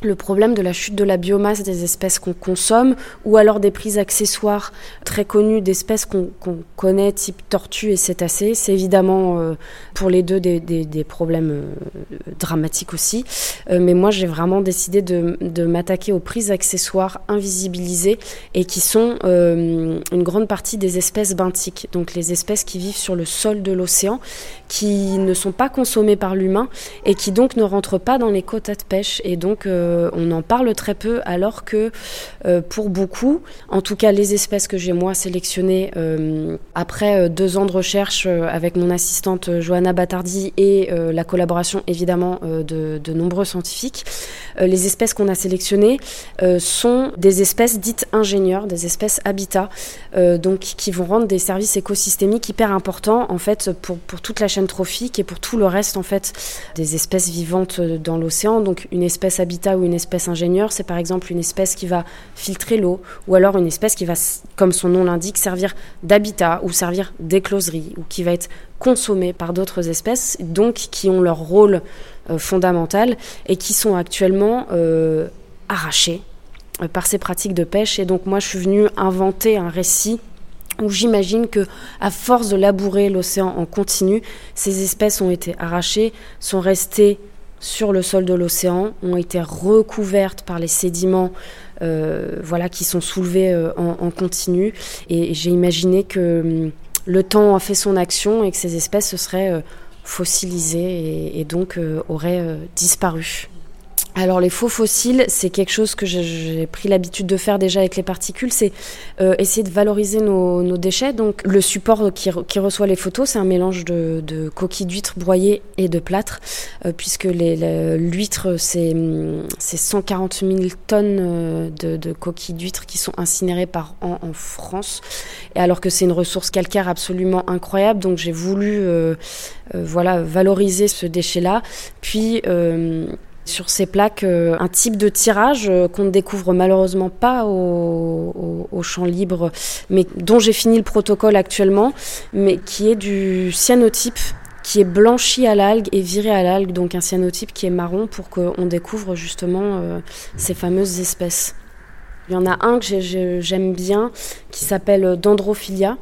le problème de la chute de la biomasse des espèces qu'on consomme, ou alors des prises accessoires très connues d'espèces qu'on, qu'on connaît, type tortues et cétacés. C'est évidemment euh, pour les deux des, des, des problèmes euh, dramatiques aussi. Euh, mais moi, j'ai vraiment décidé de, de m'attaquer aux prises accessoires invisibilisées et qui sont euh, une grande partie des espèces benthiques, donc les espèces qui vivent sur le sol de l'océan, qui ne sont pas consommées par l'humain et qui donc ne rentrent pas dans les quotas de pêche. Et donc, euh, on en parle très peu, alors que euh, pour beaucoup, en tout cas les espèces que j'ai moi sélectionnées euh, après euh, deux ans de recherche euh, avec mon assistante euh, Johanna Battardi et euh, la collaboration évidemment euh, de, de nombreux scientifiques, euh, les espèces qu'on a sélectionnées euh, sont des espèces dites ingénieurs, des espèces habitat, euh, donc qui vont rendre des services écosystémiques hyper importants en fait pour, pour toute la chaîne trophique et pour tout le reste en fait des espèces vivantes dans l'océan. Donc une espèce habitat ou une espèce ingénieure, c'est par exemple une espèce qui va filtrer l'eau, ou alors une espèce qui va, comme son nom l'indique, servir d'habitat ou servir d'écloserie, ou qui va être consommée par d'autres espèces, donc qui ont leur rôle euh, fondamental et qui sont actuellement euh, arrachées euh, par ces pratiques de pêche. Et donc moi, je suis venue inventer un récit où j'imagine que, à force de labourer l'océan en continu, ces espèces ont été arrachées, sont restées sur le sol de l'océan, ont été recouvertes par les sédiments euh, voilà, qui sont soulevés euh, en, en continu. Et j'ai imaginé que hum, le temps a fait son action et que ces espèces se seraient euh, fossilisées et, et donc euh, auraient euh, disparu. Alors les faux fossiles, c'est quelque chose que j'ai, j'ai pris l'habitude de faire déjà avec les particules, c'est euh, essayer de valoriser nos, nos déchets. Donc le support qui, re, qui reçoit les photos, c'est un mélange de, de coquilles d'huîtres broyées et de plâtre, euh, puisque les, les, l'huître, c'est, c'est cent quarante mille tonnes de, de coquilles d'huîtres qui sont incinérées par an en France, et alors que c'est une ressource calcaire absolument incroyable. Donc j'ai voulu euh, euh, voilà, valoriser ce déchet-là, puis... Euh, sur ces plaques, euh, un type de tirage euh, qu'on ne découvre malheureusement pas au, au, au champ libre, mais dont j'ai fini le protocole actuellement, mais qui est du cyanotype, qui est blanchi à l'algue et viré à l'algue, donc un cyanotype qui est marron pour qu'on découvre justement euh, ces fameuses espèces. Il y en a un que j'ai, j'ai, j'aime bien, qui s'appelle Dendrophilia.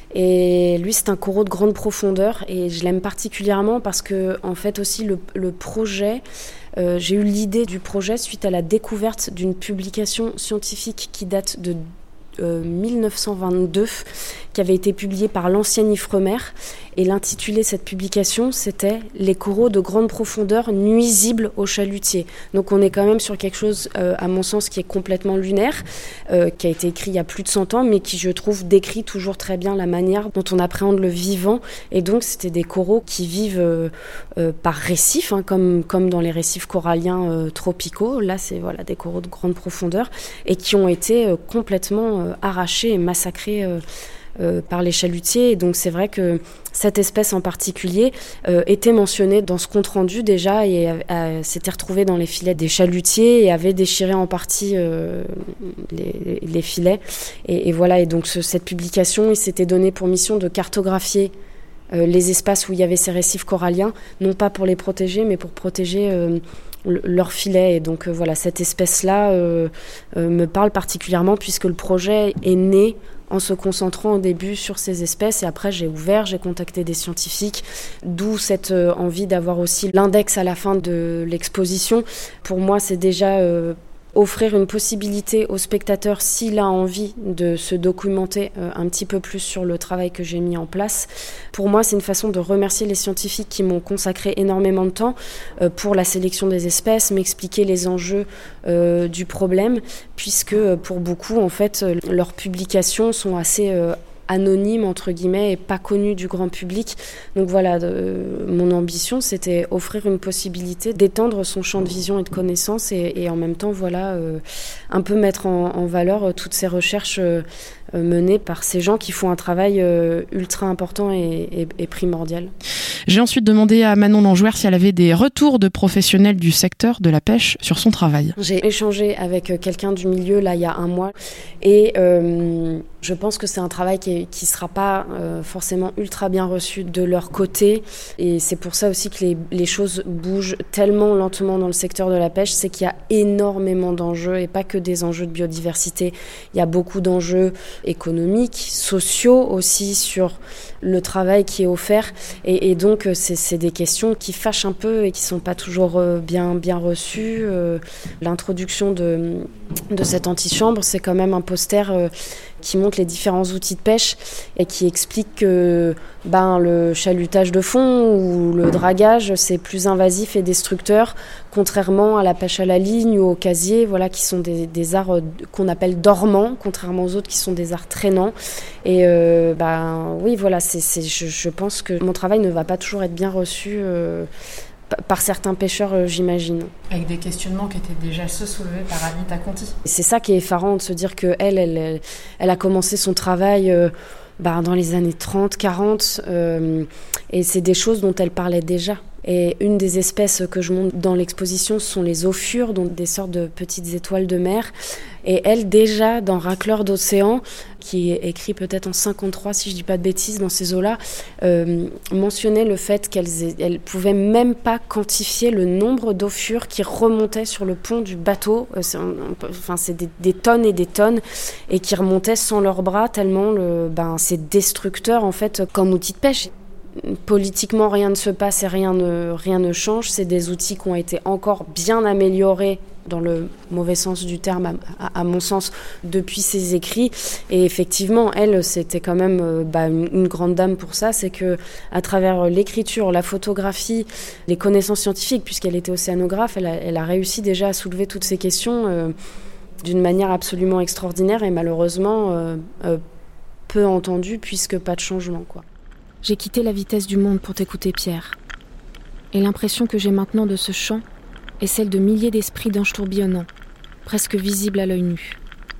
Et lui, c'est un coraux de grande profondeur. Et je l'aime particulièrement parce que, en fait, aussi, le, le projet... Euh, j'ai eu l'idée du projet suite à la découverte d'une publication scientifique qui date de euh, mille neuf cent vingt-deux, qui avait été publiée par l'ancienne Ifremer. Et l'intitulé de cette publication, c'était « Les coraux de grande profondeur nuisibles aux chalutiers ». Donc on est quand même sur quelque chose, euh, à mon sens, qui est complètement lunaire, euh, qui a été écrit il y a plus de cent ans, mais qui, je trouve, décrit toujours très bien la manière dont on appréhende le vivant. Et donc c'était des coraux qui vivent euh, euh, par récifs, hein, comme, comme dans les récifs coralliens euh, tropicaux. Là, c'est voilà, des coraux de grande profondeur, et qui ont été euh, complètement euh, arrachés et massacrés euh, Euh, par les chalutiers. Et donc c'est vrai que cette espèce en particulier euh, était mentionnée dans ce compte-rendu déjà et euh, euh, s'était retrouvée dans les filets des chalutiers et avait déchiré en partie euh, les, les filets. Et, et voilà, et donc ce, cette publication, il s'était donné pour mission de cartographier euh, les espaces où il y avait ces récifs coralliens, non pas pour les protéger, mais pour protéger euh, leur filet. Et donc euh, voilà, cette espèce-là euh, euh, me parle particulièrement puisque le projet est né en se concentrant au début sur ces espèces. Et après, j'ai ouvert, j'ai contacté des scientifiques, d'où cette euh, envie d'avoir aussi l'index à la fin de l'exposition. Pour moi, c'est déjà euh, offrir une possibilité au spectateur, s'il a envie de se documenter euh, un petit peu plus sur le travail que j'ai mis en place. Pour moi, c'est une façon de remercier les scientifiques qui m'ont consacré énormément de temps euh, pour la sélection des espèces, m'expliquer les enjeux euh, du problème, puisque euh, pour beaucoup, en fait, euh, leurs publications sont assez euh, anonyme entre guillemets et pas connu du grand public. Donc voilà, de, mon ambition, c'était offrir une possibilité d'étendre son champ de vision et de connaissances et, et en même temps voilà euh, un peu mettre en, en valeur toutes ces recherches euh, euh, menée par ces gens qui font un travail euh, ultra important et, et, et primordial. J'ai ensuite demandé à Manon Langouer si elle avait des retours de professionnels du secteur de la pêche sur son travail. J'ai échangé avec quelqu'un du milieu là il y a un mois et euh, je pense que c'est un travail qui ne sera pas euh, forcément ultra bien reçu de leur côté et c'est pour ça aussi que les, les choses bougent tellement lentement dans le secteur de la pêche, c'est qu'il y a énormément d'enjeux et pas que des enjeux de biodiversité, il y a beaucoup d'enjeux économiques, sociaux aussi sur le travail qui est offert et, et donc c'est, c'est des questions qui fâchent un peu et qui sont pas toujours euh, bien, bien reçues. Euh, l'introduction de, de cette antichambre, c'est quand même un poster euh, qui montre les différents outils de pêche et qui explique que ben, le chalutage de fond ou le dragage, c'est plus invasif et destructeur, contrairement à la pêche à la ligne ou au casier, voilà, qui sont des, des arts qu'on appelle dormants, contrairement aux autres qui sont des arts traînants. Et euh, ben, oui, voilà, c'est, c'est, je, je pense que mon travail ne va pas toujours être bien reçu euh, par certains pêcheurs, euh, j'imagine. Avec des questionnements qui étaient déjà ceux soulevés par Anita Conti. C'est ça qui est effarant, de se dire qu'elle, elle, elle, elle a commencé son travail euh, bah, dans les années trente, quarante, euh, et c'est des choses dont elle parlait déjà. Et une des espèces que je montre dans l'exposition sont les ophures, donc des sortes de petites étoiles de mer. Et elle, déjà, dans Racleur d'océan, qui est écrit peut-être en cinquante-trois, si je dis pas de bêtises, dans ces eaux-là, euh, mentionnait le fait qu'elle ne pouvaient même pas quantifier le nombre d'ophures qui remontaient sur le pont du bateau. Euh, c'est, enfin, c'est des, des tonnes et des tonnes, et qui remontaient sans leurs bras, tellement le, ben, c'est destructeur, en fait, comme outil de pêche. Politiquement, rien ne se passe et rien ne, rien ne change. C'est des outils qui ont été encore bien améliorés, dans le mauvais sens du terme, à, à, à mon sens, depuis ses écrits. Et effectivement, elle, c'était quand même euh, bah, une, une grande dame pour ça. C'est que à travers l'écriture, la photographie, les connaissances scientifiques, puisqu'elle était océanographe, elle a, elle a réussi déjà à soulever toutes ces questions euh, d'une manière absolument extraordinaire et malheureusement euh, euh, peu entendue, puisque pas de changement, quoi. J'ai quitté la vitesse du monde pour t'écouter, Pierre. Et l'impression que j'ai maintenant de ce chant est celle de milliers d'esprits d'anges tourbillonnants, presque visibles à l'œil nu.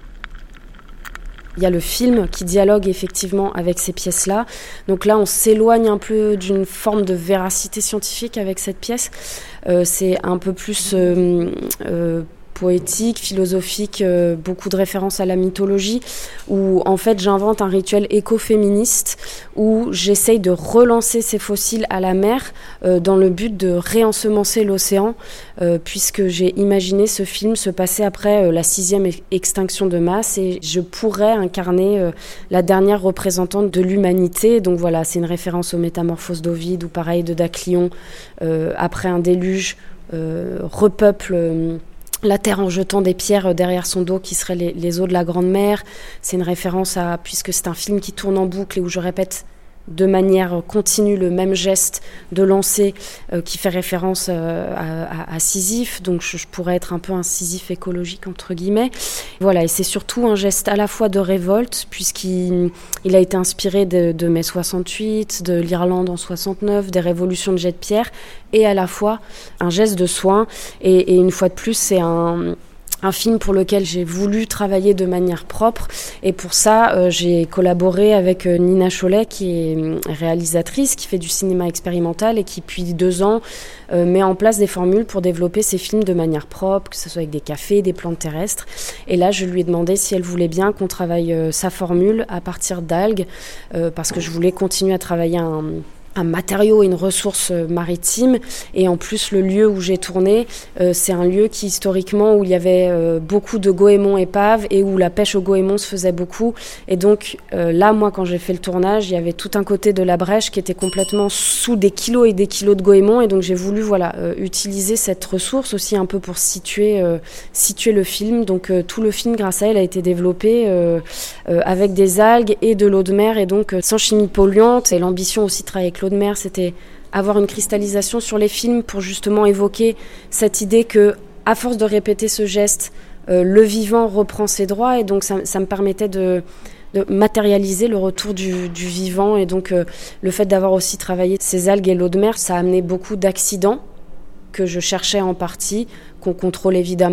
Il y a le film qui dialogue effectivement avec ces pièces-là. Donc là, on s'éloigne un peu d'une forme de véracité scientifique avec cette pièce. Euh, c'est un peu plus... Euh, euh, poétique, philosophique, euh, beaucoup de références à la mythologie, où en fait j'invente un rituel écoféministe où j'essaye de relancer ces fossiles à la mer euh, dans le but de réensemencer l'océan, euh, puisque j'ai imaginé ce film se passer après euh, la sixième e- extinction de masse et je pourrais incarner euh, la dernière représentante de l'humanité. Donc voilà, c'est une référence aux métamorphoses d'Ovide ou pareil de Daclyon, euh, après un déluge, euh, repeuple... Euh, la Terre en jetant des pierres derrière son dos qui seraient les, les eaux de la Grande Mer. C'est une référence à, puisque c'est un film qui tourne en boucle et où je répète de manière continue le même geste de lancer euh, qui fait référence euh, à, à, à Sisyphe. Donc je, je pourrais être un peu un Sisyphe écologique entre guillemets. Voilà, et c'est surtout un geste à la fois de révolte puisqu'il il a été inspiré de, de mai soixante-huit, de l'Irlande en soixante-neuf, des révolutions de jet de pierre, et à la fois un geste de soin. Et, et une fois de plus, c'est un... un film pour lequel j'ai voulu travailler de manière propre et pour ça euh, j'ai collaboré avec euh, Nina Cholet qui est euh, réalisatrice, qui fait du cinéma expérimental et qui depuis deux ans euh, met en place des formules pour développer ses films de manière propre, que ce soit avec des cafés, des plantes terrestres. Et là je lui ai demandé si elle voulait bien qu'on travaille euh, sa formule à partir d'algues euh, parce que je voulais continuer à travailler un un matériau et une ressource maritime, et en plus le lieu où j'ai tourné euh, c'est un lieu qui historiquement où il y avait euh, beaucoup de goémons épaves et où la pêche au goémon se faisait beaucoup, et donc euh, là moi quand j'ai fait le tournage il y avait tout un côté de la Brèche qui était complètement sous des kilos et des kilos de goémons, et donc j'ai voulu voilà euh, utiliser cette ressource aussi un peu pour situer euh, situer le film. Donc euh, tout le film grâce à elle a été développé euh, euh, avec des algues et de l'eau de mer, et donc euh, sans chimie polluante, et l'ambition aussi de travailler avec l'eau de mer, c'était avoir une cristallisation sur les films pour justement évoquer cette idée que, à force de répéter ce geste, euh, le vivant reprend ses droits, et donc ça, ça me permettait de, de matérialiser le retour du, du vivant, et donc euh, le fait d'avoir aussi travaillé ces algues et l'eau de mer, ça a amené beaucoup d'accidents que je cherchais en partie, qu'on contrôle évidemment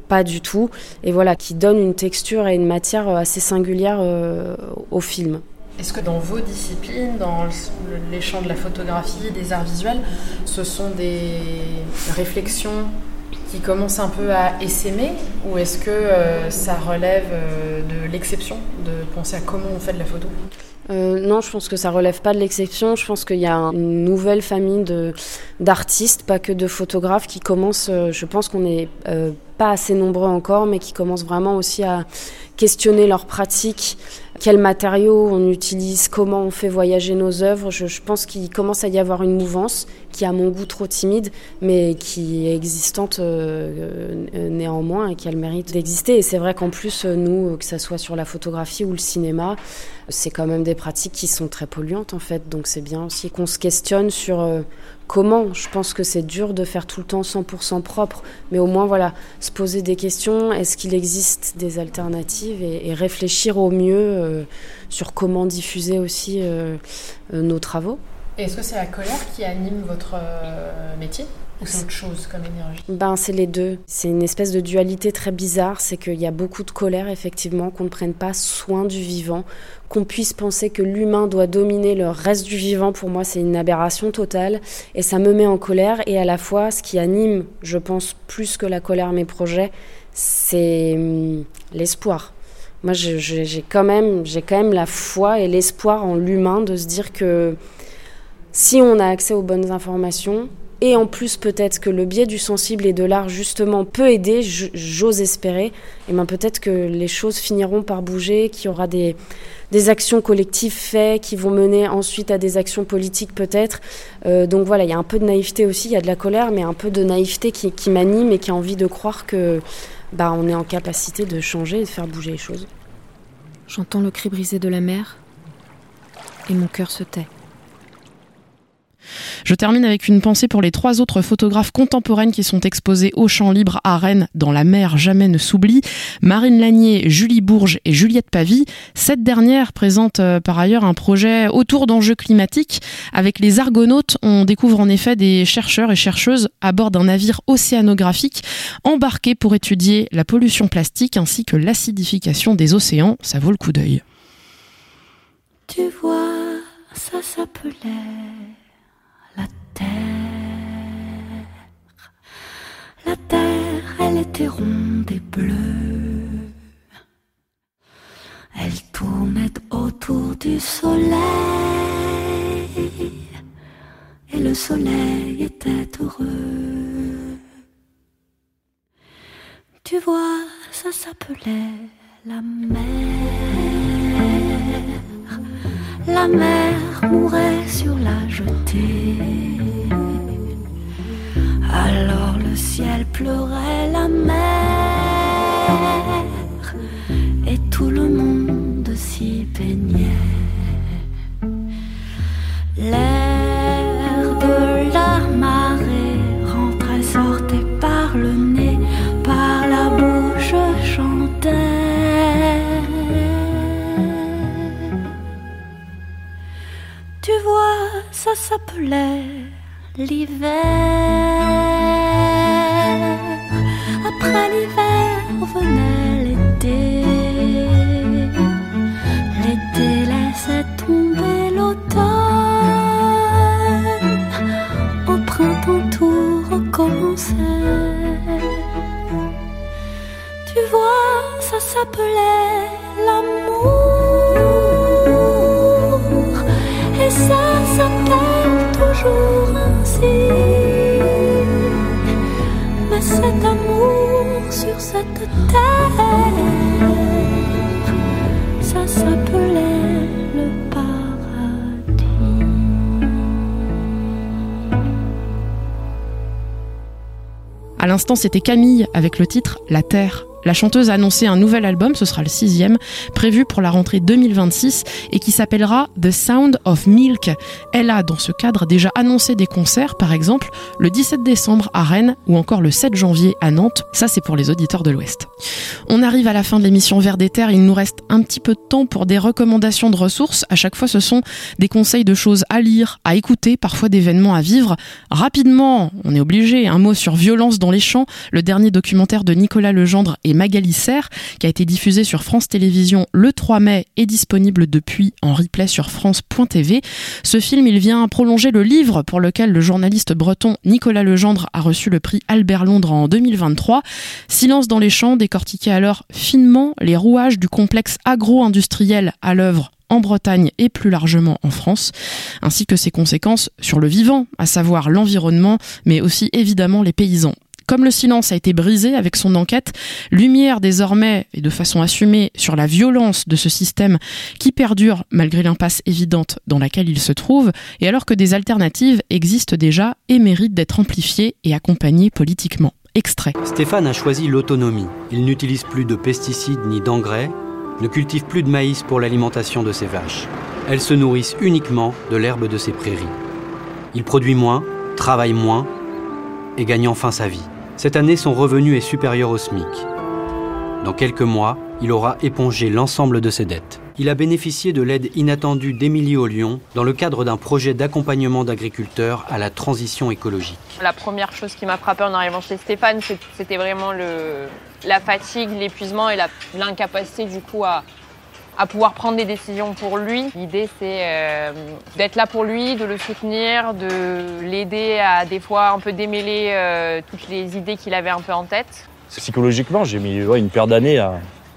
pas du tout, et voilà, qui donne une texture et une matière assez singulière euh, au film. Est-ce que dans vos disciplines, dans les champs de la photographie, des arts visuels, ce sont des réflexions qui commencent un peu à essaimer, ou est-ce que euh, ça relève euh, de l'exception, de penser à comment on fait de la photo ? Euh, non, je pense que ça relève pas de l'exception. Je pense qu'il y a une nouvelle famille de, d'artistes, pas que de photographes, qui commencent, euh, je pense qu'on est euh, pas assez nombreux encore, mais qui commencent vraiment aussi à questionner leurs pratiques, quels matériaux on utilise, comment on fait voyager nos œuvres. Je, je pense qu'il commence à y avoir une mouvance qui est à mon goût trop timide, mais qui est existante euh, euh, néanmoins et qui a le mérite d'exister. Et c'est vrai qu'en plus, nous, que ça soit sur la photographie ou le cinéma, c'est quand même des pratiques qui sont très polluantes en fait. Donc c'est bien aussi qu'on se questionne sur euh, comment. Je pense que c'est dur de faire tout le temps cent pour cent propre, mais au moins voilà, se poser des questions. Est-ce qu'il existe des alternatives et, et réfléchir au mieux euh, sur comment diffuser aussi euh, euh, nos travaux. Et est-ce que c'est la colère qui anime votre euh, métier ? Ou c'est autre chose comme énergie ? Ben, c'est les deux. C'est une espèce de dualité très bizarre. C'est qu'il y a beaucoup de colère, effectivement, qu'on ne prenne pas soin du vivant, qu'on puisse penser que l'humain doit dominer le reste du vivant. Pour moi, c'est une aberration totale. Et ça me met en colère. Et à la fois, ce qui anime, je pense, plus que la colère, mes projets, c'est hum, l'espoir. Moi, je, je, j'ai, quand même, j'ai quand même la foi et l'espoir en l'humain de se dire que si on a accès aux bonnes informations, et en plus peut-être que le biais du sensible et de l'art justement peut aider, j'ose espérer, et ben peut-être que les choses finiront par bouger, qu'il y aura des, des actions collectives faites qui vont mener ensuite à des actions politiques peut-être. Euh, donc voilà, il y a un peu de naïveté aussi, il y a de la colère, mais un peu de naïveté qui, qui m'anime et qui a envie de croire que bah, on est en capacité de changer et de faire bouger les choses. J'entends le cri brisé de la mer et mon cœur se tait. Je termine avec une pensée pour les trois autres photographes contemporaines qui sont exposées au Champ Libre à Rennes, dans La mer jamais ne s'oublie. Marine Lanier, Julie Bourges et Juliette Pavie. Cette dernière présente euh, par ailleurs un projet autour d'enjeux climatiques. Avec les Argonautes, on découvre en effet des chercheurs et chercheuses à bord d'un navire océanographique embarqués pour étudier la pollution plastique ainsi que l'acidification des océans. Ça vaut le coup d'œil. Tu vois, ça s'appelait la terre. La terre, elle était ronde et bleue. Elle tournait autour du soleil. Et le soleil était heureux. Tu vois, ça s'appelait la mer. La mer mourait sur la jetée. Alors le ciel pleurait la mer. Et tout le monde s'y baignait. L'air de la marée rentrait, sortait par le nez, par la bouche chantait. Tu vois, ça s'appelait l'hiver. Après l'hiver venait l'été. L'été laissait tomber l'automne. Au printemps tout recommençait. Tu vois, ça s'appelait l'amour. Et ça s'appelle toujours ainsi. Mais cet amour sur cette terre, ça s'appelait le paradis. À l'instant, c'était Camille avec le titre La Terre. La chanteuse a annoncé un nouvel album, ce sera le sixième, prévu pour la rentrée deux mille vingt-six et qui s'appellera The Sound of Milk. Elle a, dans ce cadre, déjà annoncé des concerts, par exemple le dix-sept décembre à Rennes ou encore le sept janvier à Nantes. Ça, c'est pour les auditeurs de l'Ouest. On arrive à la fin de l'émission Vers des Terres. Il nous reste un petit peu de temps pour des recommandations de ressources. À chaque fois, ce sont des conseils de choses à lire, à écouter, parfois d'événements à vivre. Rapidement, on est obligé, un mot sur Violence dans les champs, le dernier documentaire de Nicolas Legendre et Magali Serre, qui a été diffusé sur France Télévisions le trois mai, est disponible depuis en replay sur france point t v. Ce film, il vient prolonger le livre pour lequel le journaliste breton Nicolas Legendre a reçu le prix Albert Londres en deux mille vingt-trois. Silence dans les champs décortiquait alors finement les rouages du complexe agro-industriel à l'œuvre en Bretagne et plus largement en France, ainsi que ses conséquences sur le vivant, à savoir l'environnement, mais aussi évidemment les paysans. Comme le silence a été brisé avec son enquête, lumière désormais et de façon assumée sur la violence de ce système qui perdure malgré l'impasse évidente dans laquelle il se trouve, et alors que des alternatives existent déjà et méritent d'être amplifiées et accompagnées politiquement. Extrait. Stéphane a choisi l'autonomie. Il n'utilise plus de pesticides ni d'engrais, ne cultive plus de maïs pour l'alimentation de ses vaches. Elles se nourrissent uniquement de l'herbe de ses prairies. Il produit moins, travaille moins et gagne enfin sa vie. Cette année, son revenu est supérieur au SMIC. Dans quelques mois, il aura épongé l'ensemble de ses dettes. Il a bénéficié de l'aide inattendue d'Émilie Ollion dans le cadre d'un projet d'accompagnement d'agriculteurs à la transition écologique. La première chose qui m'a frappée en arrivant chez Stéphane, c'était vraiment le, la fatigue, l'épuisement et la, l'incapacité du coup à, à pouvoir prendre des décisions pour lui. L'idée, c'est euh, d'être là pour lui, de le soutenir, de l'aider à des fois un peu démêler euh, toutes les idées qu'il avait un peu en tête. Psychologiquement, j'ai mis ouais, une paire d'années à,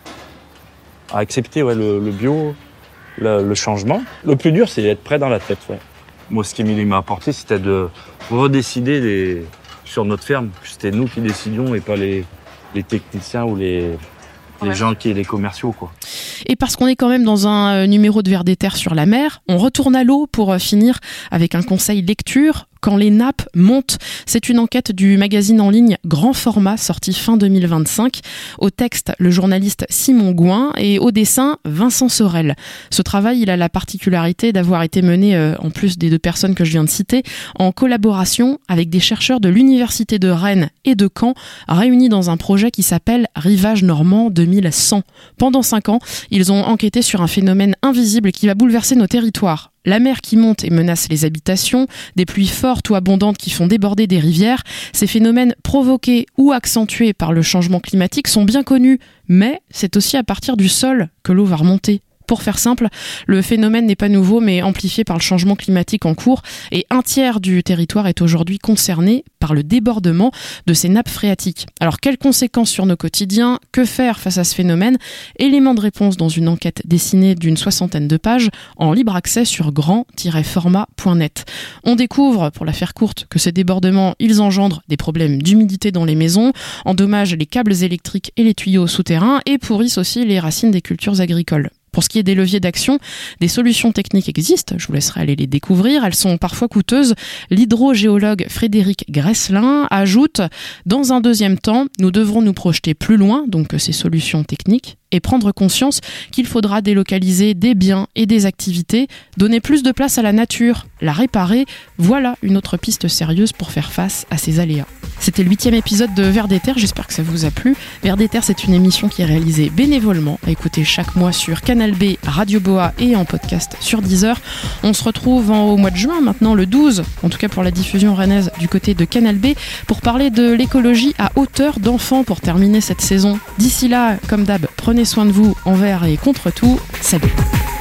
à accepter ouais, le, le bio, le, le changement. Le plus dur, c'est d'être prêt dans la tête. Ouais. Moi, ce qu'Émilie m'a apporté, c'était de redécider les, sur notre ferme. C'était nous qui décidions et pas les, les techniciens ou les... les gens qui les commerciaux quoi. Et parce qu'on est quand même dans un numéro de Vers des Terres sur la mer, on retourne à l'eau pour finir avec un conseil lecture. Quand les nappes montent, c'est une enquête du magazine en ligne Grand Format sorti fin deux mille vingt-cinq. Au texte, le journaliste Simon Gouin et au dessin, Vincent Sorel. Ce travail, il a la particularité d'avoir été mené, euh, en plus des deux personnes que je viens de citer, en collaboration avec des chercheurs de l'université de Rennes et de Caen, réunis dans un projet qui s'appelle Rivage Normand deux mille cent. Pendant cinq ans, ils ont enquêté sur un phénomène invisible qui va bouleverser nos territoires. La mer qui monte et menace les habitations, des pluies fortes ou abondantes qui font déborder des rivières, ces phénomènes provoqués ou accentués par le changement climatique sont bien connus, mais c'est aussi à partir du sol que l'eau va remonter. Pour faire simple, le phénomène n'est pas nouveau mais amplifié par le changement climatique en cours et un tiers du territoire est aujourd'hui concerné par le débordement de ces nappes phréatiques. Alors quelles conséquences sur nos quotidiens ? Que faire face à ce phénomène ? Éléments de réponse dans une enquête dessinée d'une soixantaine de pages en libre accès sur grand tiret format point net. On découvre, pour la faire courte, que ces débordements, ils engendrent des problèmes d'humidité dans les maisons, endommagent les câbles électriques et les tuyaux souterrains et pourrissent aussi les racines des cultures agricoles. Pour ce qui est des leviers d'action, des solutions techniques existent, je vous laisserai aller les découvrir, elles sont parfois coûteuses. L'hydrogéologue Frédéric Gresselin ajoute « Dans un deuxième temps, nous devrons nous projeter plus loin, donc ces solutions techniques, et prendre conscience qu'il faudra délocaliser des biens et des activités, donner plus de place à la nature, la réparer, voilà une autre piste sérieuse pour faire face à ces aléas. » C'était le huitième épisode de Vers des Terres, j'espère que ça vous a plu. Vers des Terres, c'est une émission qui est réalisée bénévolement, à écouter chaque mois sur Canal B, Radio Boa et en podcast sur Deezer. On se retrouve en, au mois de juin, maintenant le douze, en tout cas pour la diffusion rennaise du côté de Canal B, pour parler de l'écologie à hauteur d'enfants pour terminer cette saison. D'ici là, comme d'hab, prenez soin de vous envers et contre tout. Salut!